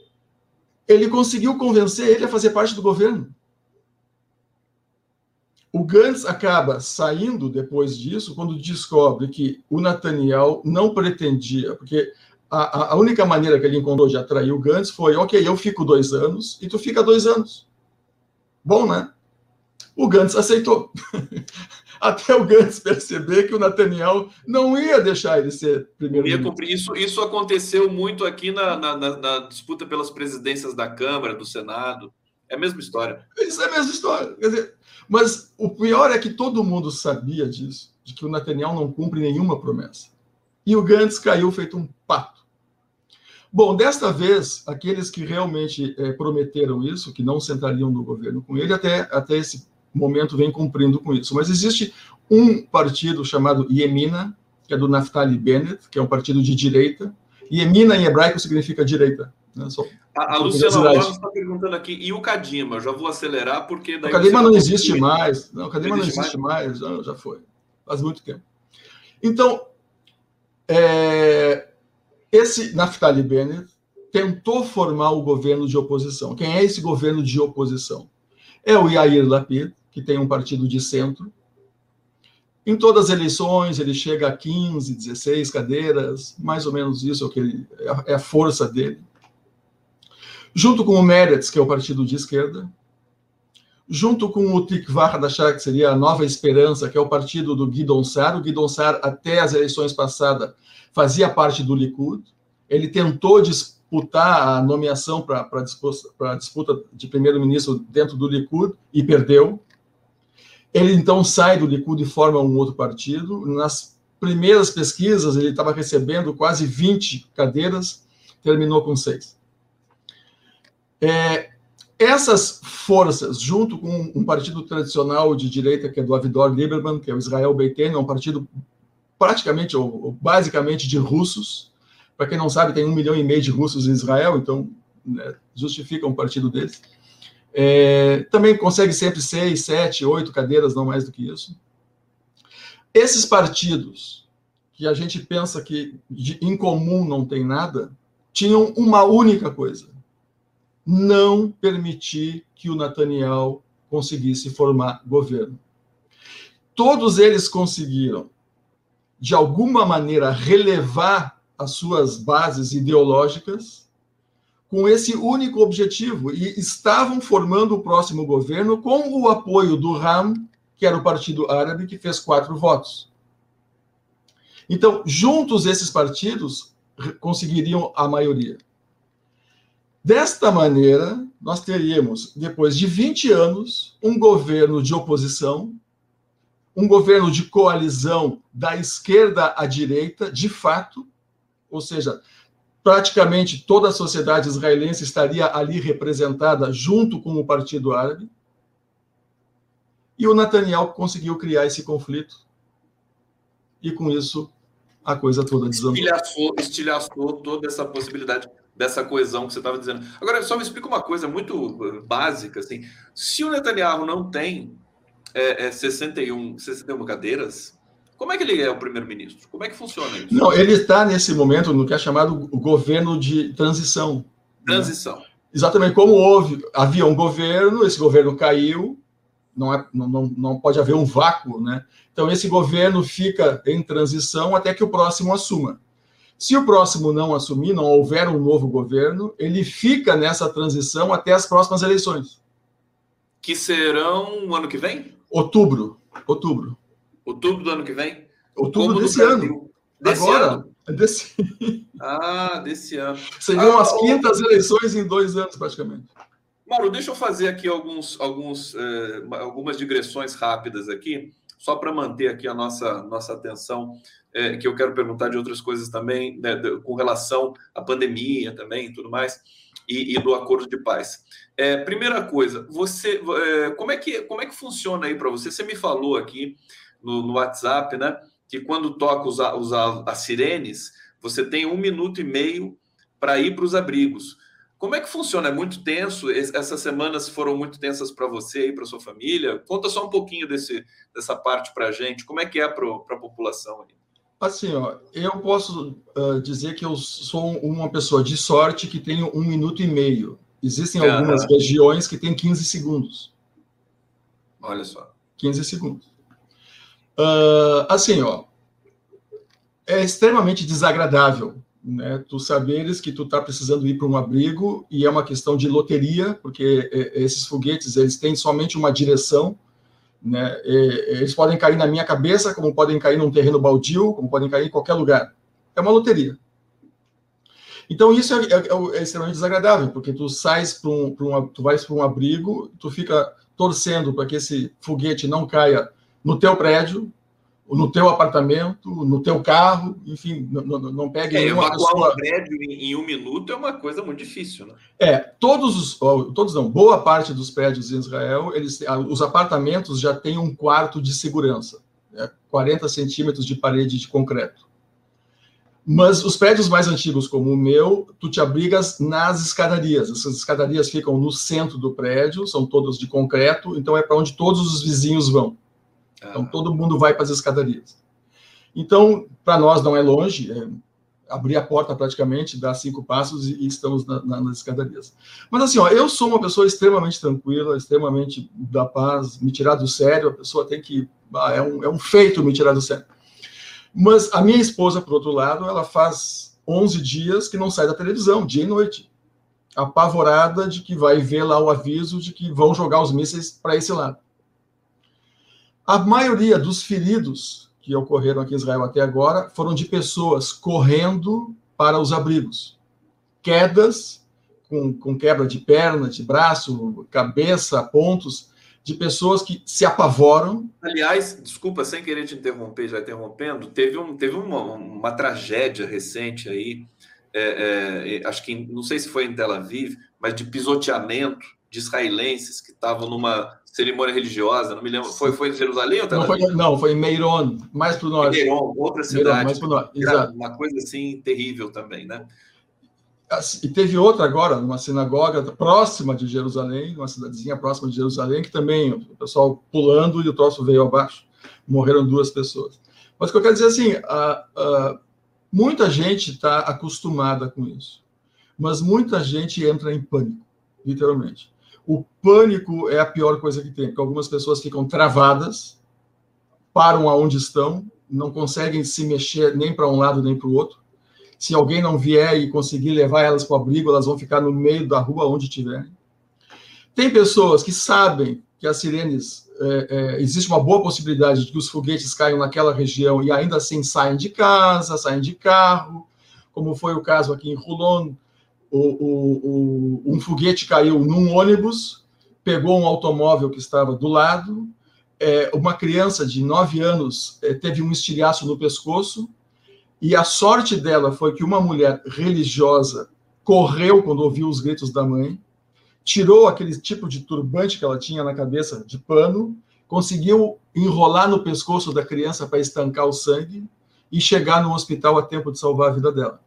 ele conseguiu convencer ele a fazer parte do governo. O Gantz acaba saindo depois disso, quando descobre que o Netanyahu não pretendia, porque A, a única maneira que ele encontrou de atrair o Gantz foi, ok, eu fico dois anos e tu fica dois anos. Bom, né? O Gantz aceitou. Até o Gantz perceber que o Netanyahu não ia deixar ele ser primeiro-ministro. Isso, isso aconteceu muito aqui na, na, na disputa pelas presidências da Câmara, do Senado. É a mesma história. Isso é a mesma história. Quer dizer, mas o pior é que todo mundo sabia disso, de que o Netanyahu não cumpre nenhuma promessa. E o Gantz caiu feito um pato. Bom, desta vez, aqueles que realmente é, prometeram isso, que não sentariam no governo com ele, até, até esse momento vem cumprindo com isso. Mas existe um partido chamado Yemina, que é do Naftali Bennett, que é um partido de direita. Yemina em hebraico significa direita. Né? Só, a a Luciana Alves está perguntando aqui, e o Kadima? Eu já vou acelerar, porque... Daí o Kadima não existe muito... mais. Não, o Kadima não existe, não existe mais, mais já, já foi. Faz muito tempo. Então, é, esse Naftali Bennett tentou formar o governo de oposição. Quem é esse governo de oposição? É o Yair Lapid, que tem um partido de centro. Em todas as eleições, ele chega a quinze, dezesseis cadeiras, mais ou menos isso é, o que ele, é a força dele. Junto com o Meretz, que é o partido de esquerda. Junto com o Tikva Hadashah, que seria a Nova Esperança, que é o partido do Guidon Sar. O Guidon Sar, até as eleições passadas, fazia parte do Likud. Ele tentou disputar a nomeação para a disputa de primeiro-ministro dentro do Likud e perdeu. Ele, então, sai do Likud e forma um outro partido. Nas primeiras pesquisas, ele estava recebendo quase vinte cadeiras, terminou com seis. É, essas forças, junto com um partido tradicional de direita, que é do Avigdor Lieberman, que é o Israel Beitenu, é um partido praticamente, ou, ou basicamente, de russos. Para quem não sabe, tem um milhão e meio de russos em Israel, então, né, justifica um partido deles. É, também consegue sempre seis, sete, oito cadeiras, não mais do que isso. Esses partidos, que a gente pensa que de, em comum não tem nada, tinham uma única coisa: não permitir que o Netanyahu conseguisse formar governo. Todos eles conseguiram, de alguma maneira, relevar as suas bases ideológicas com esse único objetivo, e estavam formando o próximo governo com o apoio do Ram, que era o partido árabe, que fez quatro votos. Então, juntos, esses partidos conseguiriam a maioria. Desta maneira, nós teríamos, depois de vinte anos, um governo de oposição, um governo de coalizão da esquerda à direita, de fato, ou seja, praticamente toda a sociedade israelense estaria ali representada junto com o Partido Árabe. E o Netanyahu conseguiu criar esse conflito. E, com isso, a coisa toda desandou. Estilhaçou, estilhaçou toda essa possibilidade dessa coesão que você estava dizendo. Agora, só me explica uma coisa muito básica. Assim. Se o Netanyahu não tem é, é, sessenta e uma cadeiras... Como é que ele é o primeiro-ministro? Como é que funciona isso? Não, ele está, nesse momento, no que é chamado o governo de transição. Transição. Né? Exatamente como houve. Havia um governo, esse governo caiu, não, é, não, não, não pode haver um vácuo, né? Então, esse governo fica em transição até que o próximo assuma. Se o próximo não assumir, não houver um novo governo, ele fica nessa transição até as próximas eleições. Que serão o ano que vem? Outubro. Outubro. Outubro do ano que vem? Outubro Como desse ano. Desse Agora, ano? Desse... Ah, desse ano. Seriam ah, as quintas eleições em dois anos, praticamente. Mauro, deixa eu fazer aqui alguns, alguns, eh, algumas digressões rápidas aqui, só para manter aqui a nossa, nossa atenção, eh, que eu quero perguntar de outras coisas também, né, de, com relação à pandemia também e tudo mais, e, e do acordo de paz. É, primeira coisa, você, é, como, é que, como é que funciona aí para você? Você me falou aqui no, no WhatsApp, né, que quando toca os, os, as sirenes, você tem um minuto e meio para ir para os abrigos. Como é que funciona? É muito tenso? Essas semanas foram muito tensas para você e para sua família? Conta só um pouquinho desse, dessa parte para a gente. Como é que é para a população? Assim, ó, eu posso uh, dizer que eu sou uma pessoa de sorte que tenho um minuto e meio. Existem ah, algumas regiões que têm quinze segundos. Olha só. quinze segundos. Uh, assim, ó, é extremamente desagradável, né? Tu saberes que tu tá precisando ir para um abrigo e é uma questão de loteria, porque esses foguetes, eles têm somente uma direção, né? E eles podem cair na minha cabeça, como podem cair num terreno baldio, como podem cair em qualquer lugar. É uma loteria. Então, isso é, é, é extremamente desagradável, porque tu sais para um, um, tu vais para um abrigo, tu fica torcendo para que esse foguete não caia no teu prédio, no teu apartamento, no teu carro, enfim, não, não, não pegue é, nenhuma evacuar pessoa... um prédio em, em um minuto é uma coisa muito difícil, né? É, todos os, todos não, boa parte dos prédios em Israel, eles, os apartamentos já têm um quarto de segurança. é quarenta centímetros de parede de concreto. Mas os prédios mais antigos, como o meu, tu te abrigas nas escadarias. Essas escadarias ficam no centro do prédio, são todas de concreto, então é para onde todos os vizinhos vão. Então todo mundo vai para as escadarias. Então, para nós não é longe, é abrir a porta praticamente, dar cinco passos e, e estamos na, na, nas escadarias. Mas assim, ó, eu sou uma pessoa extremamente tranquila, extremamente da paz, me tirar do sério, a pessoa tem que... Ah, é, um, é um feito me tirar do sério. Mas a minha esposa, por outro lado, ela faz onze dias que não sai da televisão, dia e noite, apavorada de que vai ver lá o aviso de que vão jogar os mísseis para esse lado. A maioria dos feridos que ocorreram aqui em Israel até agora foram de pessoas correndo para os abrigos. Quedas, com, com quebra de perna, de braço, cabeça, pontos, de pessoas que se apavoram. Aliás, desculpa, sem querer te interromper, já interrompendo, teve, um, teve uma, uma tragédia recente aí, é, é, acho que, não sei se foi em Tel Aviv, mas de pisoteamento de israelenses que estavam numa cerimônia religiosa, não me lembro, foi, foi em Jerusalém ou Tel Aviv? Não, foi, não, foi em Meiron, mais para o norte. Meiron, outra cidade. Meiron, mais para o norte, exato. Uma coisa assim terrível também, né? E teve outra agora, numa sinagoga próxima de Jerusalém, uma cidadezinha próxima de Jerusalém, que também o pessoal pulando e o troço veio abaixo. Morreram duas pessoas. Mas o que eu quero dizer assim, a, a, muita gente está acostumada com isso, mas muita gente entra em pânico, literalmente. O pânico é a pior coisa que tem, porque algumas pessoas ficam travadas, param aonde estão, não conseguem se mexer nem para um lado nem para o outro. Se alguém não vier e conseguir levar elas para o abrigo, elas vão ficar no meio da rua onde estiverem. Tem pessoas que sabem que as sirenes, é, é, existe uma boa possibilidade de que os foguetes caiam naquela região e ainda assim saem de casa, saem de carro, como foi o caso aqui em Hulon. O, o, o, um foguete caiu num ônibus, pegou um automóvel que estava do lado, é, uma criança de nove anos é, teve um estilhaço no pescoço, e a sorte dela foi que uma mulher religiosa correu quando ouviu os gritos da mãe, tirou aquele tipo de turbante que ela tinha na cabeça, de pano, conseguiu enrolar no pescoço da criança para estancar o sangue e chegar no hospital a tempo de salvar a vida dela.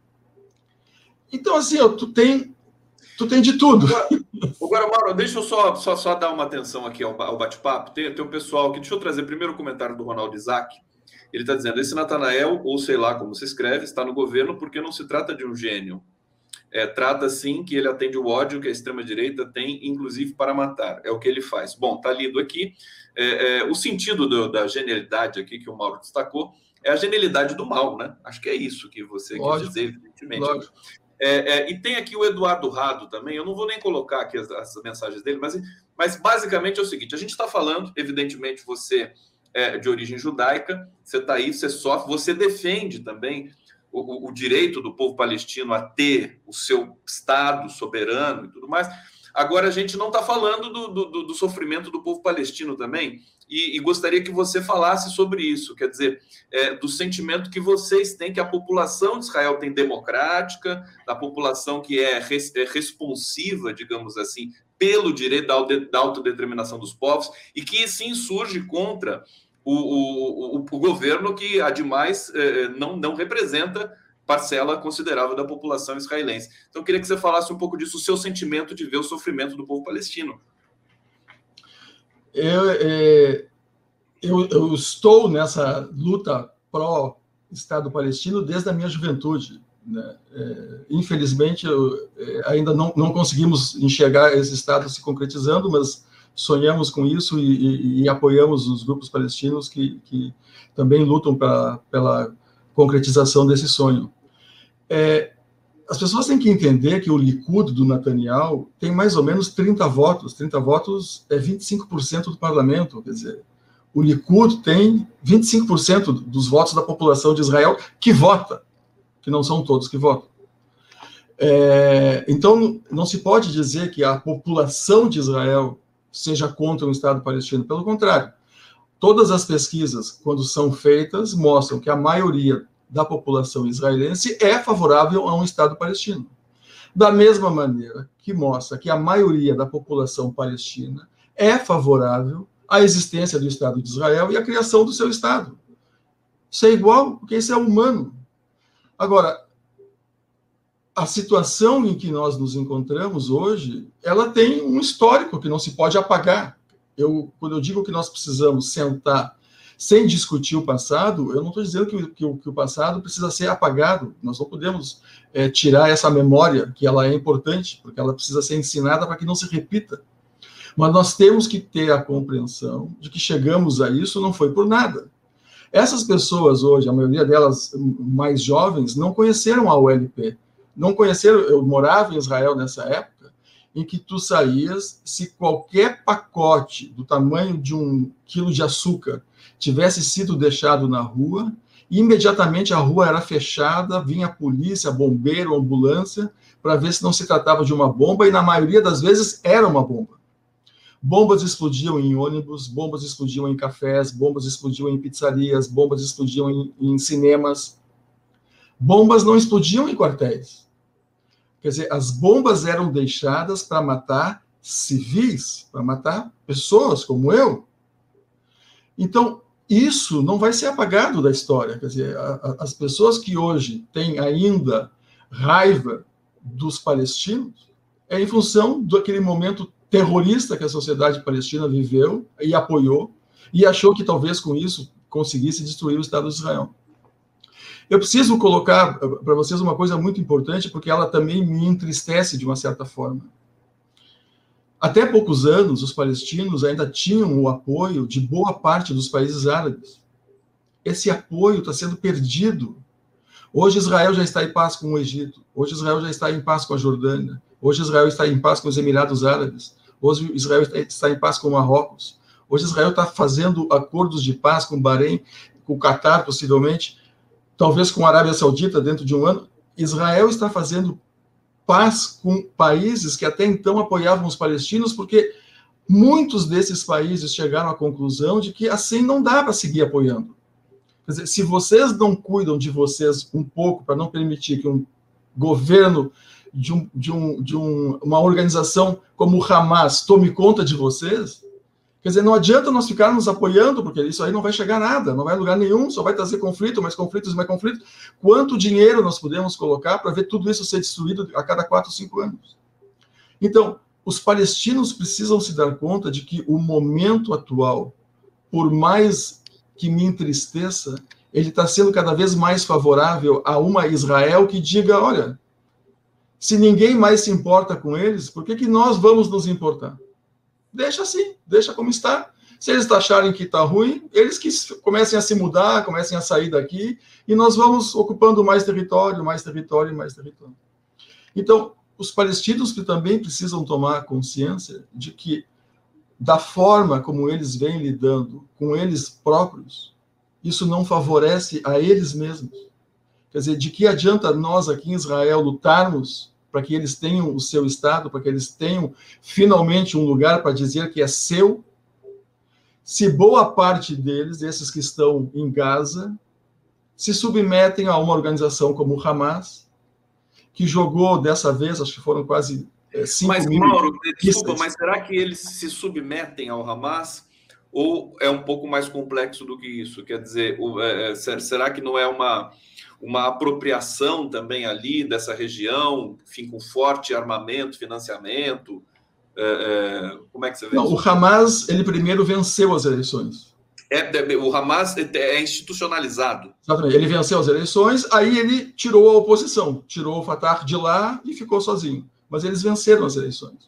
Então, assim, ó, tu tem, tu tem de tudo. Agora, Mauro, deixa eu só, só, só dar uma atenção aqui ao, ao bate-papo. Tem, tem um pessoal aqui, deixa eu trazer primeiro o comentário do Ronaldo Isaac. Ele está dizendo, esse Natanael, ou sei lá como se escreve, está no governo porque não se trata de um gênio. É, trata, sim, que ele atende o ódio que a extrema-direita tem, inclusive para matar. É o que ele faz. Bom, está lido aqui. É, é, o sentido do, da genialidade aqui que o Mauro destacou é a genialidade do mal, né? Acho que é isso que você quis dizer, evidentemente. É, é, e tem aqui o Eduardo Rado também, eu não vou nem colocar aqui as, as mensagens dele, mas, mas basicamente é o seguinte, a gente está falando, evidentemente, você... É, de origem judaica, você está aí, você sofre, você defende também o, o direito do povo palestino a ter o seu Estado soberano e tudo mais. Agora, a gente não está falando do, do, do sofrimento do povo palestino também, e, e gostaria que você falasse sobre isso, quer dizer, é, do sentimento que vocês têm, que a população de Israel tem democrática, da população que é, res, é responsiva, digamos assim, pelo direito da, da autodeterminação dos povos, e que se insurge contra o, o, o, o governo que, ademais, eh, não, não representa parcela considerável da população israelense. Então, eu queria que você falasse um pouco disso, o seu sentimento de ver o sofrimento do povo palestino. Eu, é, eu, eu estou nessa luta pró-Estado palestino desde a minha juventude. Né? É, infelizmente, eu, é, ainda não, não conseguimos enxergar esse Estado se concretizando, mas sonhamos com isso e, e, e apoiamos os grupos palestinos que, que também lutam pra, pela concretização desse sonho. É, as pessoas têm que entender que o Likud do Netanyahu tem mais ou menos trinta votos. trinta votos é vinte e cinco por cento do parlamento. Quer dizer, o Likud tem vinte e cinco por cento dos votos da população de Israel que vota, que não são todos que votam. É, então, não se pode dizer que a população de Israel seja contra o Estado palestino. Pelo contrário, todas as pesquisas, quando são feitas, mostram que a maioria da população israelense é favorável a um Estado palestino. Da mesma maneira que mostra que a maioria da população palestina é favorável a existência do Estado de Israel e a criação do seu Estado. Isso é igual, porque isso é humano. Agora, a situação em que nós nos encontramos hoje, ela tem um histórico que não se pode apagar. Eu, quando eu digo que nós precisamos sentar sem discutir o passado, eu não estou dizendo que, que, que o passado precisa ser apagado. Nós não podemos é, tirar essa memória, que ela é importante, porque ela precisa ser ensinada para que não se repita. Mas nós temos que ter a compreensão de que chegamos a isso não foi por nada. Essas pessoas hoje, a maioria delas mais jovens, não conheceram a O L P. Não conheceram, eu morava em Israel nessa época, em que tu saías, se qualquer pacote do tamanho de um quilo de açúcar tivesse sido deixado na rua, imediatamente a rua era fechada, vinha a polícia, bombeiro, ambulância, para ver se não se tratava de uma bomba, e na maioria das vezes era uma bomba. Bombas explodiam em ônibus, bombas explodiam em cafés, bombas explodiam em pizzarias, bombas explodiam em, em cinemas. Bombas não explodiam em quartéis. Quer dizer, as bombas eram deixadas para matar civis, para matar pessoas como eu. Então, isso não vai ser apagado da história. Quer dizer, a, a, as pessoas que hoje têm ainda raiva dos palestinos é em função daquele momento terrorista que a sociedade palestina viveu e apoiou, e achou que talvez com isso conseguisse destruir o Estado de Israel. Eu preciso colocar para vocês uma coisa muito importante, porque ela também me entristece de uma certa forma. Até poucos anos, os palestinos ainda tinham o apoio de boa parte dos países árabes. Esse apoio está sendo perdido. Hoje Israel já está em paz com o Egito, hoje Israel já está em paz com a Jordânia, hoje Israel está em paz com os Emirados Árabes, hoje Israel está em paz com o Marrocos, hoje Israel está fazendo acordos de paz com o Bahrein, com o Catar, possivelmente, talvez com a Arábia Saudita dentro de um ano. Israel está fazendo paz com países que até então apoiavam os palestinos, porque muitos desses países chegaram à conclusão de que assim não dá para seguir apoiando. Quer dizer, se vocês não cuidam de vocês um pouco para não permitir que um governo de, um, de, um, de um, uma organização como o Hamas tome conta de vocês, quer dizer, não adianta nós ficarmos apoiando, porque isso aí não vai chegar a nada, não vai a lugar nenhum, só vai trazer conflito, mais conflitos, mais conflitos. Quanto dinheiro nós podemos colocar para ver tudo isso ser destruído a cada quatro, cinco anos? Então, os palestinos precisam se dar conta de que o momento atual, por mais que me entristeça, ele está sendo cada vez mais favorável a uma Israel que diga, olha, se ninguém mais se importa com eles, por que, que nós vamos nos importar? Deixa assim, deixa como está. Se eles acharem que está ruim, eles que comecem a se mudar, comecem a sair daqui, e nós vamos ocupando mais território, mais território e mais território. Então, os palestinos que também precisam tomar consciência de que, da forma como eles vêm lidando com eles próprios, isso não favorece a eles mesmos. Quer dizer, de que adianta nós aqui em Israel lutarmos para que eles tenham o seu Estado, para que eles tenham finalmente um lugar para dizer que é seu, se boa parte deles, esses que estão em Gaza, se submetem a uma organização como o Hamas, que jogou dessa vez, acho que foram quase é, cinco mas, mil... Mauro, desculpa, mas será que eles se submetem ao Hamas ou é um pouco mais complexo do que isso? Quer dizer, o, é, será que não é uma... uma apropriação também ali dessa região, enfim, com forte armamento, financiamento? É, é, como é que você vê não, isso? O Hamas, ele primeiro venceu as eleições. É, o Hamas é institucionalizado. Exatamente. Ele venceu as eleições, aí ele tirou a oposição, tirou o Fatah de lá e ficou sozinho. Mas eles venceram as eleições.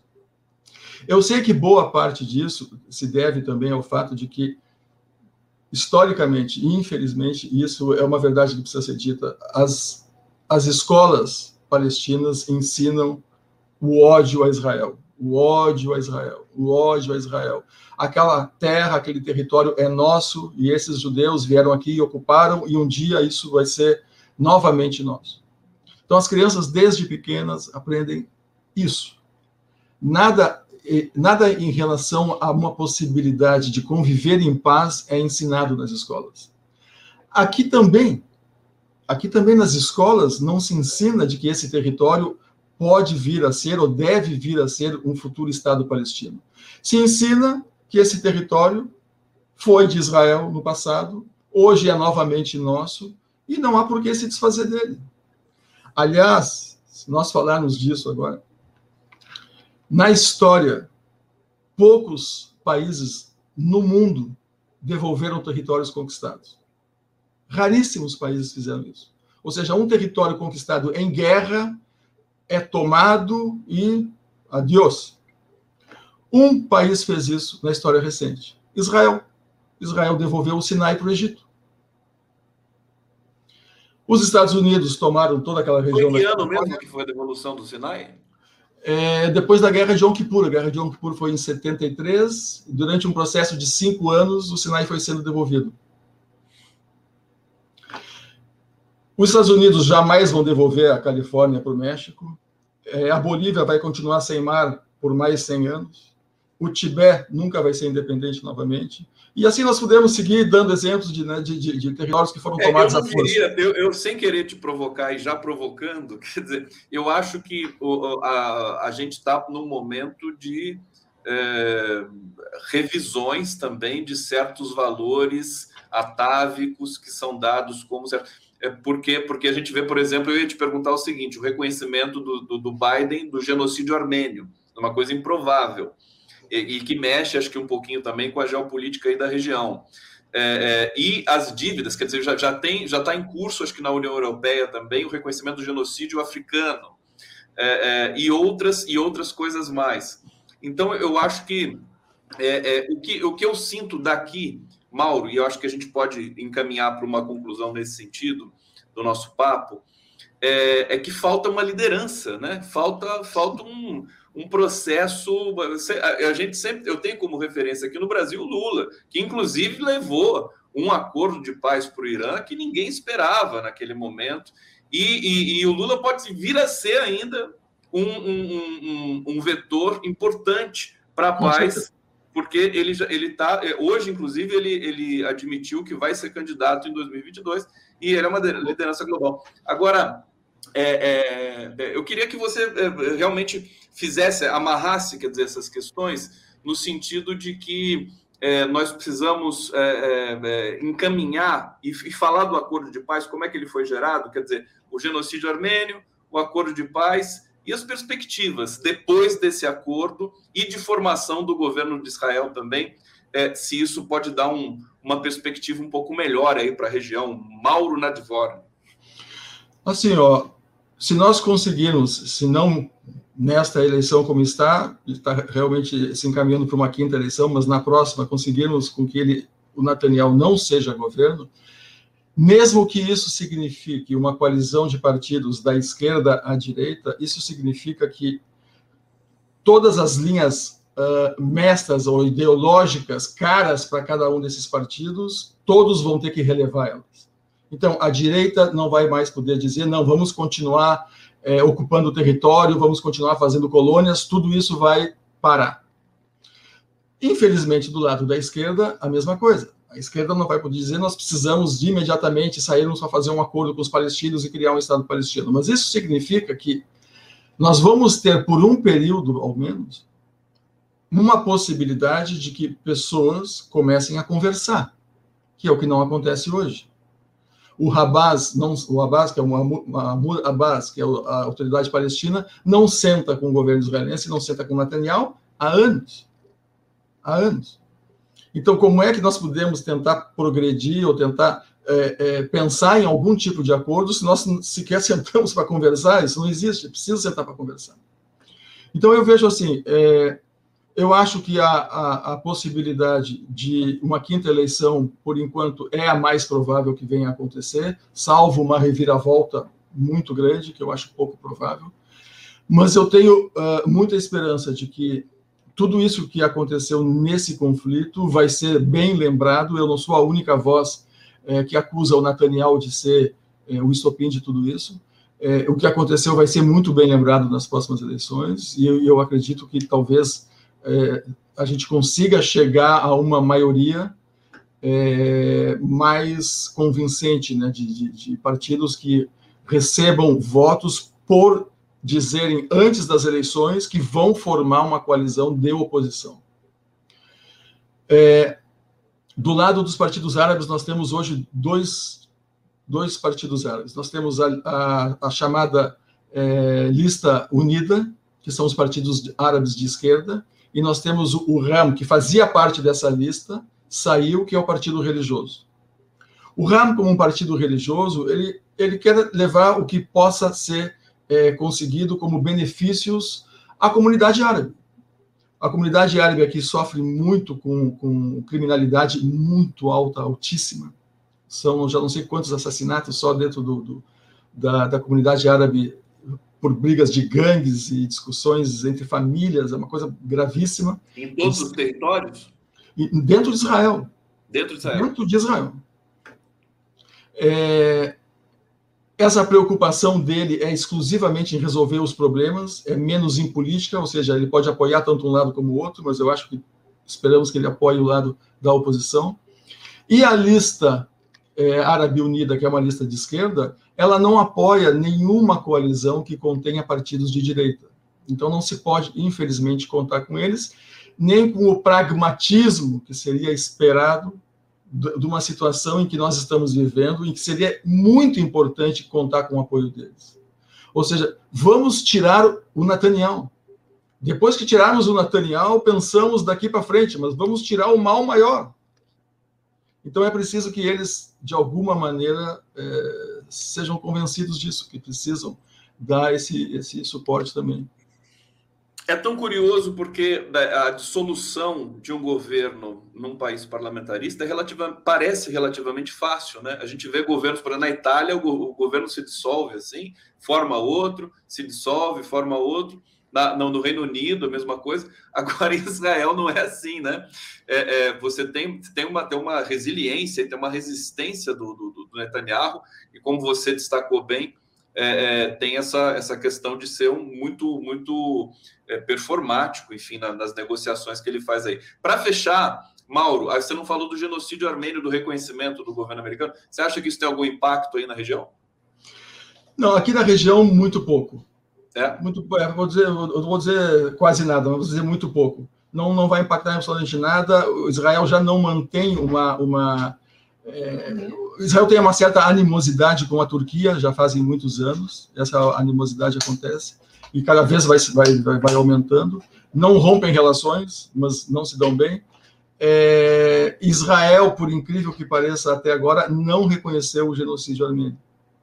Eu sei que boa parte disso se deve também ao fato de que, historicamente, e infelizmente, isso é uma verdade que precisa ser dita, as, as escolas palestinas ensinam o ódio a Israel, o ódio a Israel, o ódio a Israel. Aquela terra, aquele território é nosso, e esses judeus vieram aqui e ocuparam, e um dia isso vai ser novamente nosso. Então, as crianças, desde pequenas, aprendem isso. Nada... Nada em relação a uma possibilidade de conviver em paz é ensinado nas escolas. Aqui também, aqui também nas escolas não se ensina de que esse território pode vir a ser ou deve vir a ser um futuro Estado palestino. Se ensina que esse território foi de Israel no passado, hoje é novamente nosso, e não há por que se desfazer dele. Aliás, se nós falarmos disso agora, na história, poucos países no mundo devolveram territórios conquistados. Raríssimos países fizeram isso. Ou seja, um território conquistado em guerra é tomado e adiós. Um país fez isso na história recente, Israel. Israel devolveu o Sinai para o Egito. Os Estados Unidos tomaram toda aquela região... Foi que ano mesmo que foi a devolução do Sinai? É, depois da Guerra de Yom Kippur. A Guerra de Yom Kippur foi em setenta e três. Durante um processo de cinco anos, o Sinai foi sendo devolvido. Os Estados Unidos jamais vão devolver a Califórnia para o México. É, a Bolívia vai continuar sem mar por mais cem anos. O Tibete nunca vai ser independente novamente. E assim nós podemos seguir dando exemplos de, né, de, de, de territórios que foram tomados é, eu à força. Queria, eu, eu, sem querer te provocar e já provocando, quer dizer, eu acho que o, a, a gente está num momento de é, revisões também de certos valores atávicos que são dados como certos. É porque, porque a gente vê, por exemplo, eu ia te perguntar o seguinte, o reconhecimento do, do, do Biden do genocídio armênio, uma coisa improvável. E, e que mexe, acho que um pouquinho também com a geopolítica aí da região. É, é, e as dívidas, quer dizer, já, já tem, já está em curso, acho que na União Europeia também, o reconhecimento do genocídio africano, é, é, e, outras, e outras coisas mais. Então, eu acho que, é, é, o que o que eu sinto daqui, Mauro, e eu acho que a gente pode encaminhar para uma conclusão nesse sentido, do nosso papo, é, é que falta uma liderança, né? Falta, falta um... um processo, a gente sempre, eu tenho como referência aqui no Brasil o Lula, que inclusive levou um acordo de paz para o Irã que ninguém esperava naquele momento, e, e, e o Lula pode vir a ser ainda um, um, um, um vetor importante para a paz, porque ele ele está, hoje inclusive ele, ele admitiu que vai ser candidato em dois mil e vinte e dois, e ele é uma liderança global. Agora, É, é, eu queria que você é, realmente fizesse, amarrasse, quer dizer, essas questões no sentido de que é, nós precisamos é, é, encaminhar e, e falar do acordo de paz, como é que ele foi gerado, quer dizer, o genocídio armênio, o acordo de paz e as perspectivas depois desse acordo e de formação do governo de Israel também, é, se isso pode dar um, uma perspectiva um pouco melhor aí para a região. Mauro Nadvor. Assim, ó, se nós conseguirmos, se não nesta eleição como está, está realmente se encaminhando para uma quinta eleição, mas na próxima conseguirmos com que ele, o Netanyahu não seja governo, mesmo que isso signifique uma coalizão de partidos da esquerda à direita, isso significa que todas as linhas uh, mestras ou ideológicas caras para cada um desses partidos, todos vão ter que relevar elas. Então, a direita não vai mais poder dizer, não, vamos continuar é, ocupando o território, vamos continuar fazendo colônias, tudo isso vai parar. Infelizmente, do lado da esquerda, a mesma coisa. A esquerda não vai poder dizer, nós precisamos de imediatamente sairmos para fazer um acordo com os palestinos e criar um Estado palestino. Mas isso significa que nós vamos ter, por um período, ao menos, uma possibilidade de que pessoas comecem a conversar, que é o que não acontece hoje. O Hamas, não, o Abbas, que é o Mahmoud Abbas, que é a autoridade palestina, não senta com o governo israelense, não senta com Netanyahu há anos. Há anos. Então, como é que nós podemos tentar progredir ou tentar é, é, pensar em algum tipo de acordo se nós sequer sentamos para conversar? Isso não existe, precisa sentar para conversar. Então, eu vejo assim, é, eu acho que a, a, a possibilidade de uma quinta eleição, por enquanto, é a mais provável que venha a acontecer, salvo uma reviravolta muito grande, que eu acho pouco provável. Mas eu tenho uh, muita esperança de que tudo isso que aconteceu nesse conflito vai ser bem lembrado. Eu não sou a única voz é, que acusa o Netanyahu de ser é, o estopim de tudo isso. É, o que aconteceu vai ser muito bem lembrado nas próximas eleições, e eu, eu acredito que talvez é, a gente consiga chegar a uma maioria é, mais convincente, né, de, de, de partidos que recebam votos por dizerem antes das eleições que vão formar uma coalizão de oposição. É, do lado dos partidos árabes, nós temos hoje dois, dois partidos árabes. Nós temos a, a, a chamada é, Lista Unida, que são os partidos árabes de esquerda, e nós temos o, o RAM, que fazia parte dessa lista, saiu, que é o partido religioso. O RAM, como um partido religioso, ele, ele quer levar o que possa ser é, conseguido como benefícios à comunidade árabe. A comunidade árabe aqui sofre muito com, com criminalidade muito alta, altíssima. São já não sei quantos assassinatos só dentro do, do, da, da comunidade árabe por brigas de gangues e discussões entre famílias, é uma coisa gravíssima. Em todos os territórios? Dentro de Israel. Dentro de Israel. Dentro de Israel. É, essa preocupação dele é exclusivamente em resolver os problemas, é menos em política, ou seja, ele pode apoiar tanto um lado como o outro, mas eu acho que esperamos que ele apoie o lado da oposição. E a lista é, Árabe Unida, que é uma lista de esquerda, ela não apoia nenhuma coalizão que contenha partidos de direita. Então não se pode, infelizmente, contar com eles, nem com o pragmatismo que seria esperado de uma situação em que nós estamos vivendo, em que seria muito importante contar com o apoio deles. Ou seja, vamos tirar o Netanyahu. Depois que tirarmos o Netanyahu, pensamos daqui para frente, mas vamos tirar o mal maior. Então é preciso que eles, de alguma maneira, é, sejam convencidos disso, que precisam dar esse, esse suporte também. É tão curioso porque a dissolução de um governo num país parlamentarista é relativa, parece relativamente fácil, né? A gente vê governos, por exemplo, na Itália, o, go, o governo se dissolve assim, forma outro, se dissolve, forma outro. Na, no, no Reino Unido, a mesma coisa. Agora, em Israel não é assim, né? É, é, você tem, tem, uma, tem uma resiliência, tem uma resistência do, do, do Netanyahu, e como você destacou bem, É, é, tem essa, essa questão de ser um muito, muito é, performático, enfim, na, nas negociações que ele faz aí. Para fechar, Mauro, você não falou do genocídio armênio, do reconhecimento do governo americano. Você acha que isso tem algum impacto aí na região? Não, aqui na região, muito pouco. É? Muito, é, vou dizer, eu não vou dizer quase nada, mas vou dizer muito pouco. Não, não vai impactar absolutamente nada. O Israel já não mantém uma... uma é, Israel tem uma certa animosidade com a Turquia, já fazem muitos anos, essa animosidade acontece, e cada vez vai, vai, vai, vai aumentando. Não rompem relações, mas não se dão bem. É, Israel, por incrível que pareça, até agora, não reconheceu o genocídio armênio,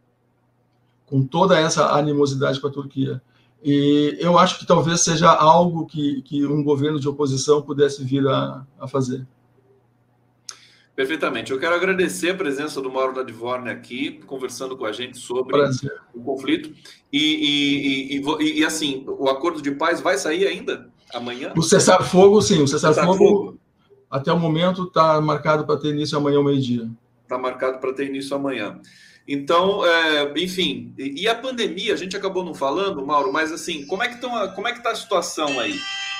com toda essa animosidade com a Turquia. E eu acho que talvez seja algo que, que um governo de oposição pudesse vir a, a fazer. Perfeitamente. Eu quero agradecer a presença do Mauro Ladvorne aqui, conversando com a gente sobre Prazer. o conflito. E, e, e, e, e, assim, o acordo de paz vai sair ainda amanhã? O cessar-fogo, sim. O cessar-fogo, até o momento, está marcado para ter início amanhã ao meio-dia. Está marcado para ter início amanhã. Então, é, enfim, e a pandemia, a gente acabou não falando, Mauro, mas assim, como é que estão, como é que está a situação aí?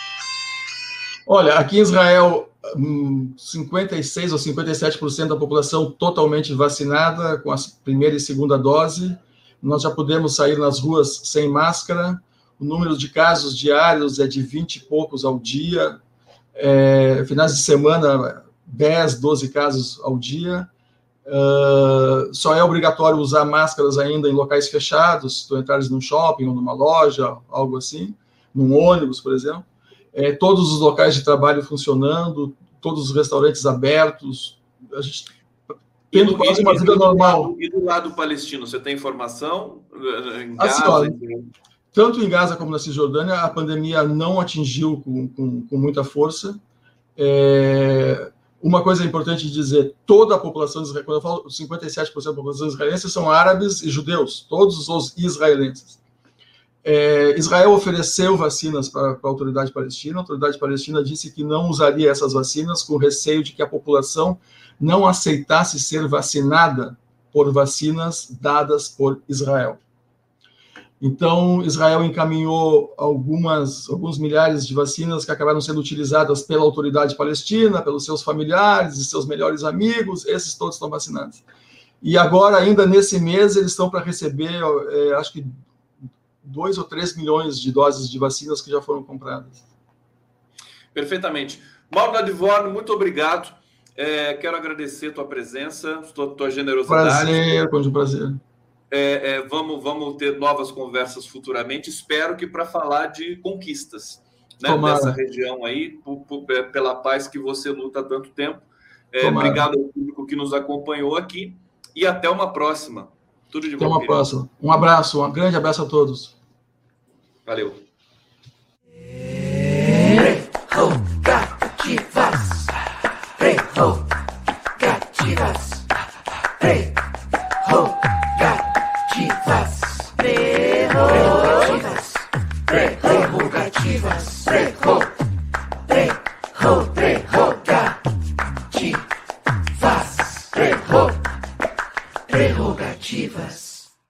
Olha, aqui em Israel, cinquenta e seis por cento ou cinquenta e sete por cento da população totalmente vacinada com a primeira e segunda dose. Nós já podemos sair nas ruas sem máscara. O número de casos diários é de vinte e poucos ao dia. É, finais de semana, dez, doze casos ao dia. Uh, só é obrigatório usar máscaras ainda em locais fechados, se tu entrares num shopping ou numa loja, algo assim, num ônibus, por exemplo. É, todos os locais de trabalho funcionando, todos os restaurantes abertos, a gente tendo quase uma vida normal. E do lado palestino, você tem informação? Em assim, Gaza, olha, tanto em Gaza como na Cisjordânia, a pandemia não atingiu com, com, com muita força. É, uma coisa importante dizer, toda a população israelense, quando eu falo cinquenta e sete por cento da população israelense, são árabes e judeus, todos os israelenses. É, Israel ofereceu vacinas para a autoridade palestina. A autoridade palestina disse que não usaria essas vacinas com receio de que a população não aceitasse ser vacinada por vacinas dadas por Israel. Então, Israel encaminhou algumas, alguns milhares de vacinas que acabaram sendo utilizadas pela autoridade palestina, pelos seus familiares e seus melhores amigos. Esses todos estão vacinados. E agora, ainda nesse mês, eles estão para receber, é, acho que, dois ou três milhões de doses de vacinas que já foram compradas. Perfeitamente. Mauro Nadivorno, muito obrigado. É, quero agradecer a tua presença, tua, tua generosidade. Prazer, foi um prazer. É, é, vamos, vamos ter novas conversas futuramente. Espero que para falar de conquistas, né, dessa região aí, por, por, pela paz que você luta há tanto tempo. É, obrigado ao público que nos acompanhou aqui e até uma próxima. Tudo de bom. Até uma próxima. Um abraço, um grande abraço a todos. Valeu. Prerrogativas. Prerrogativas. Prerrogativas.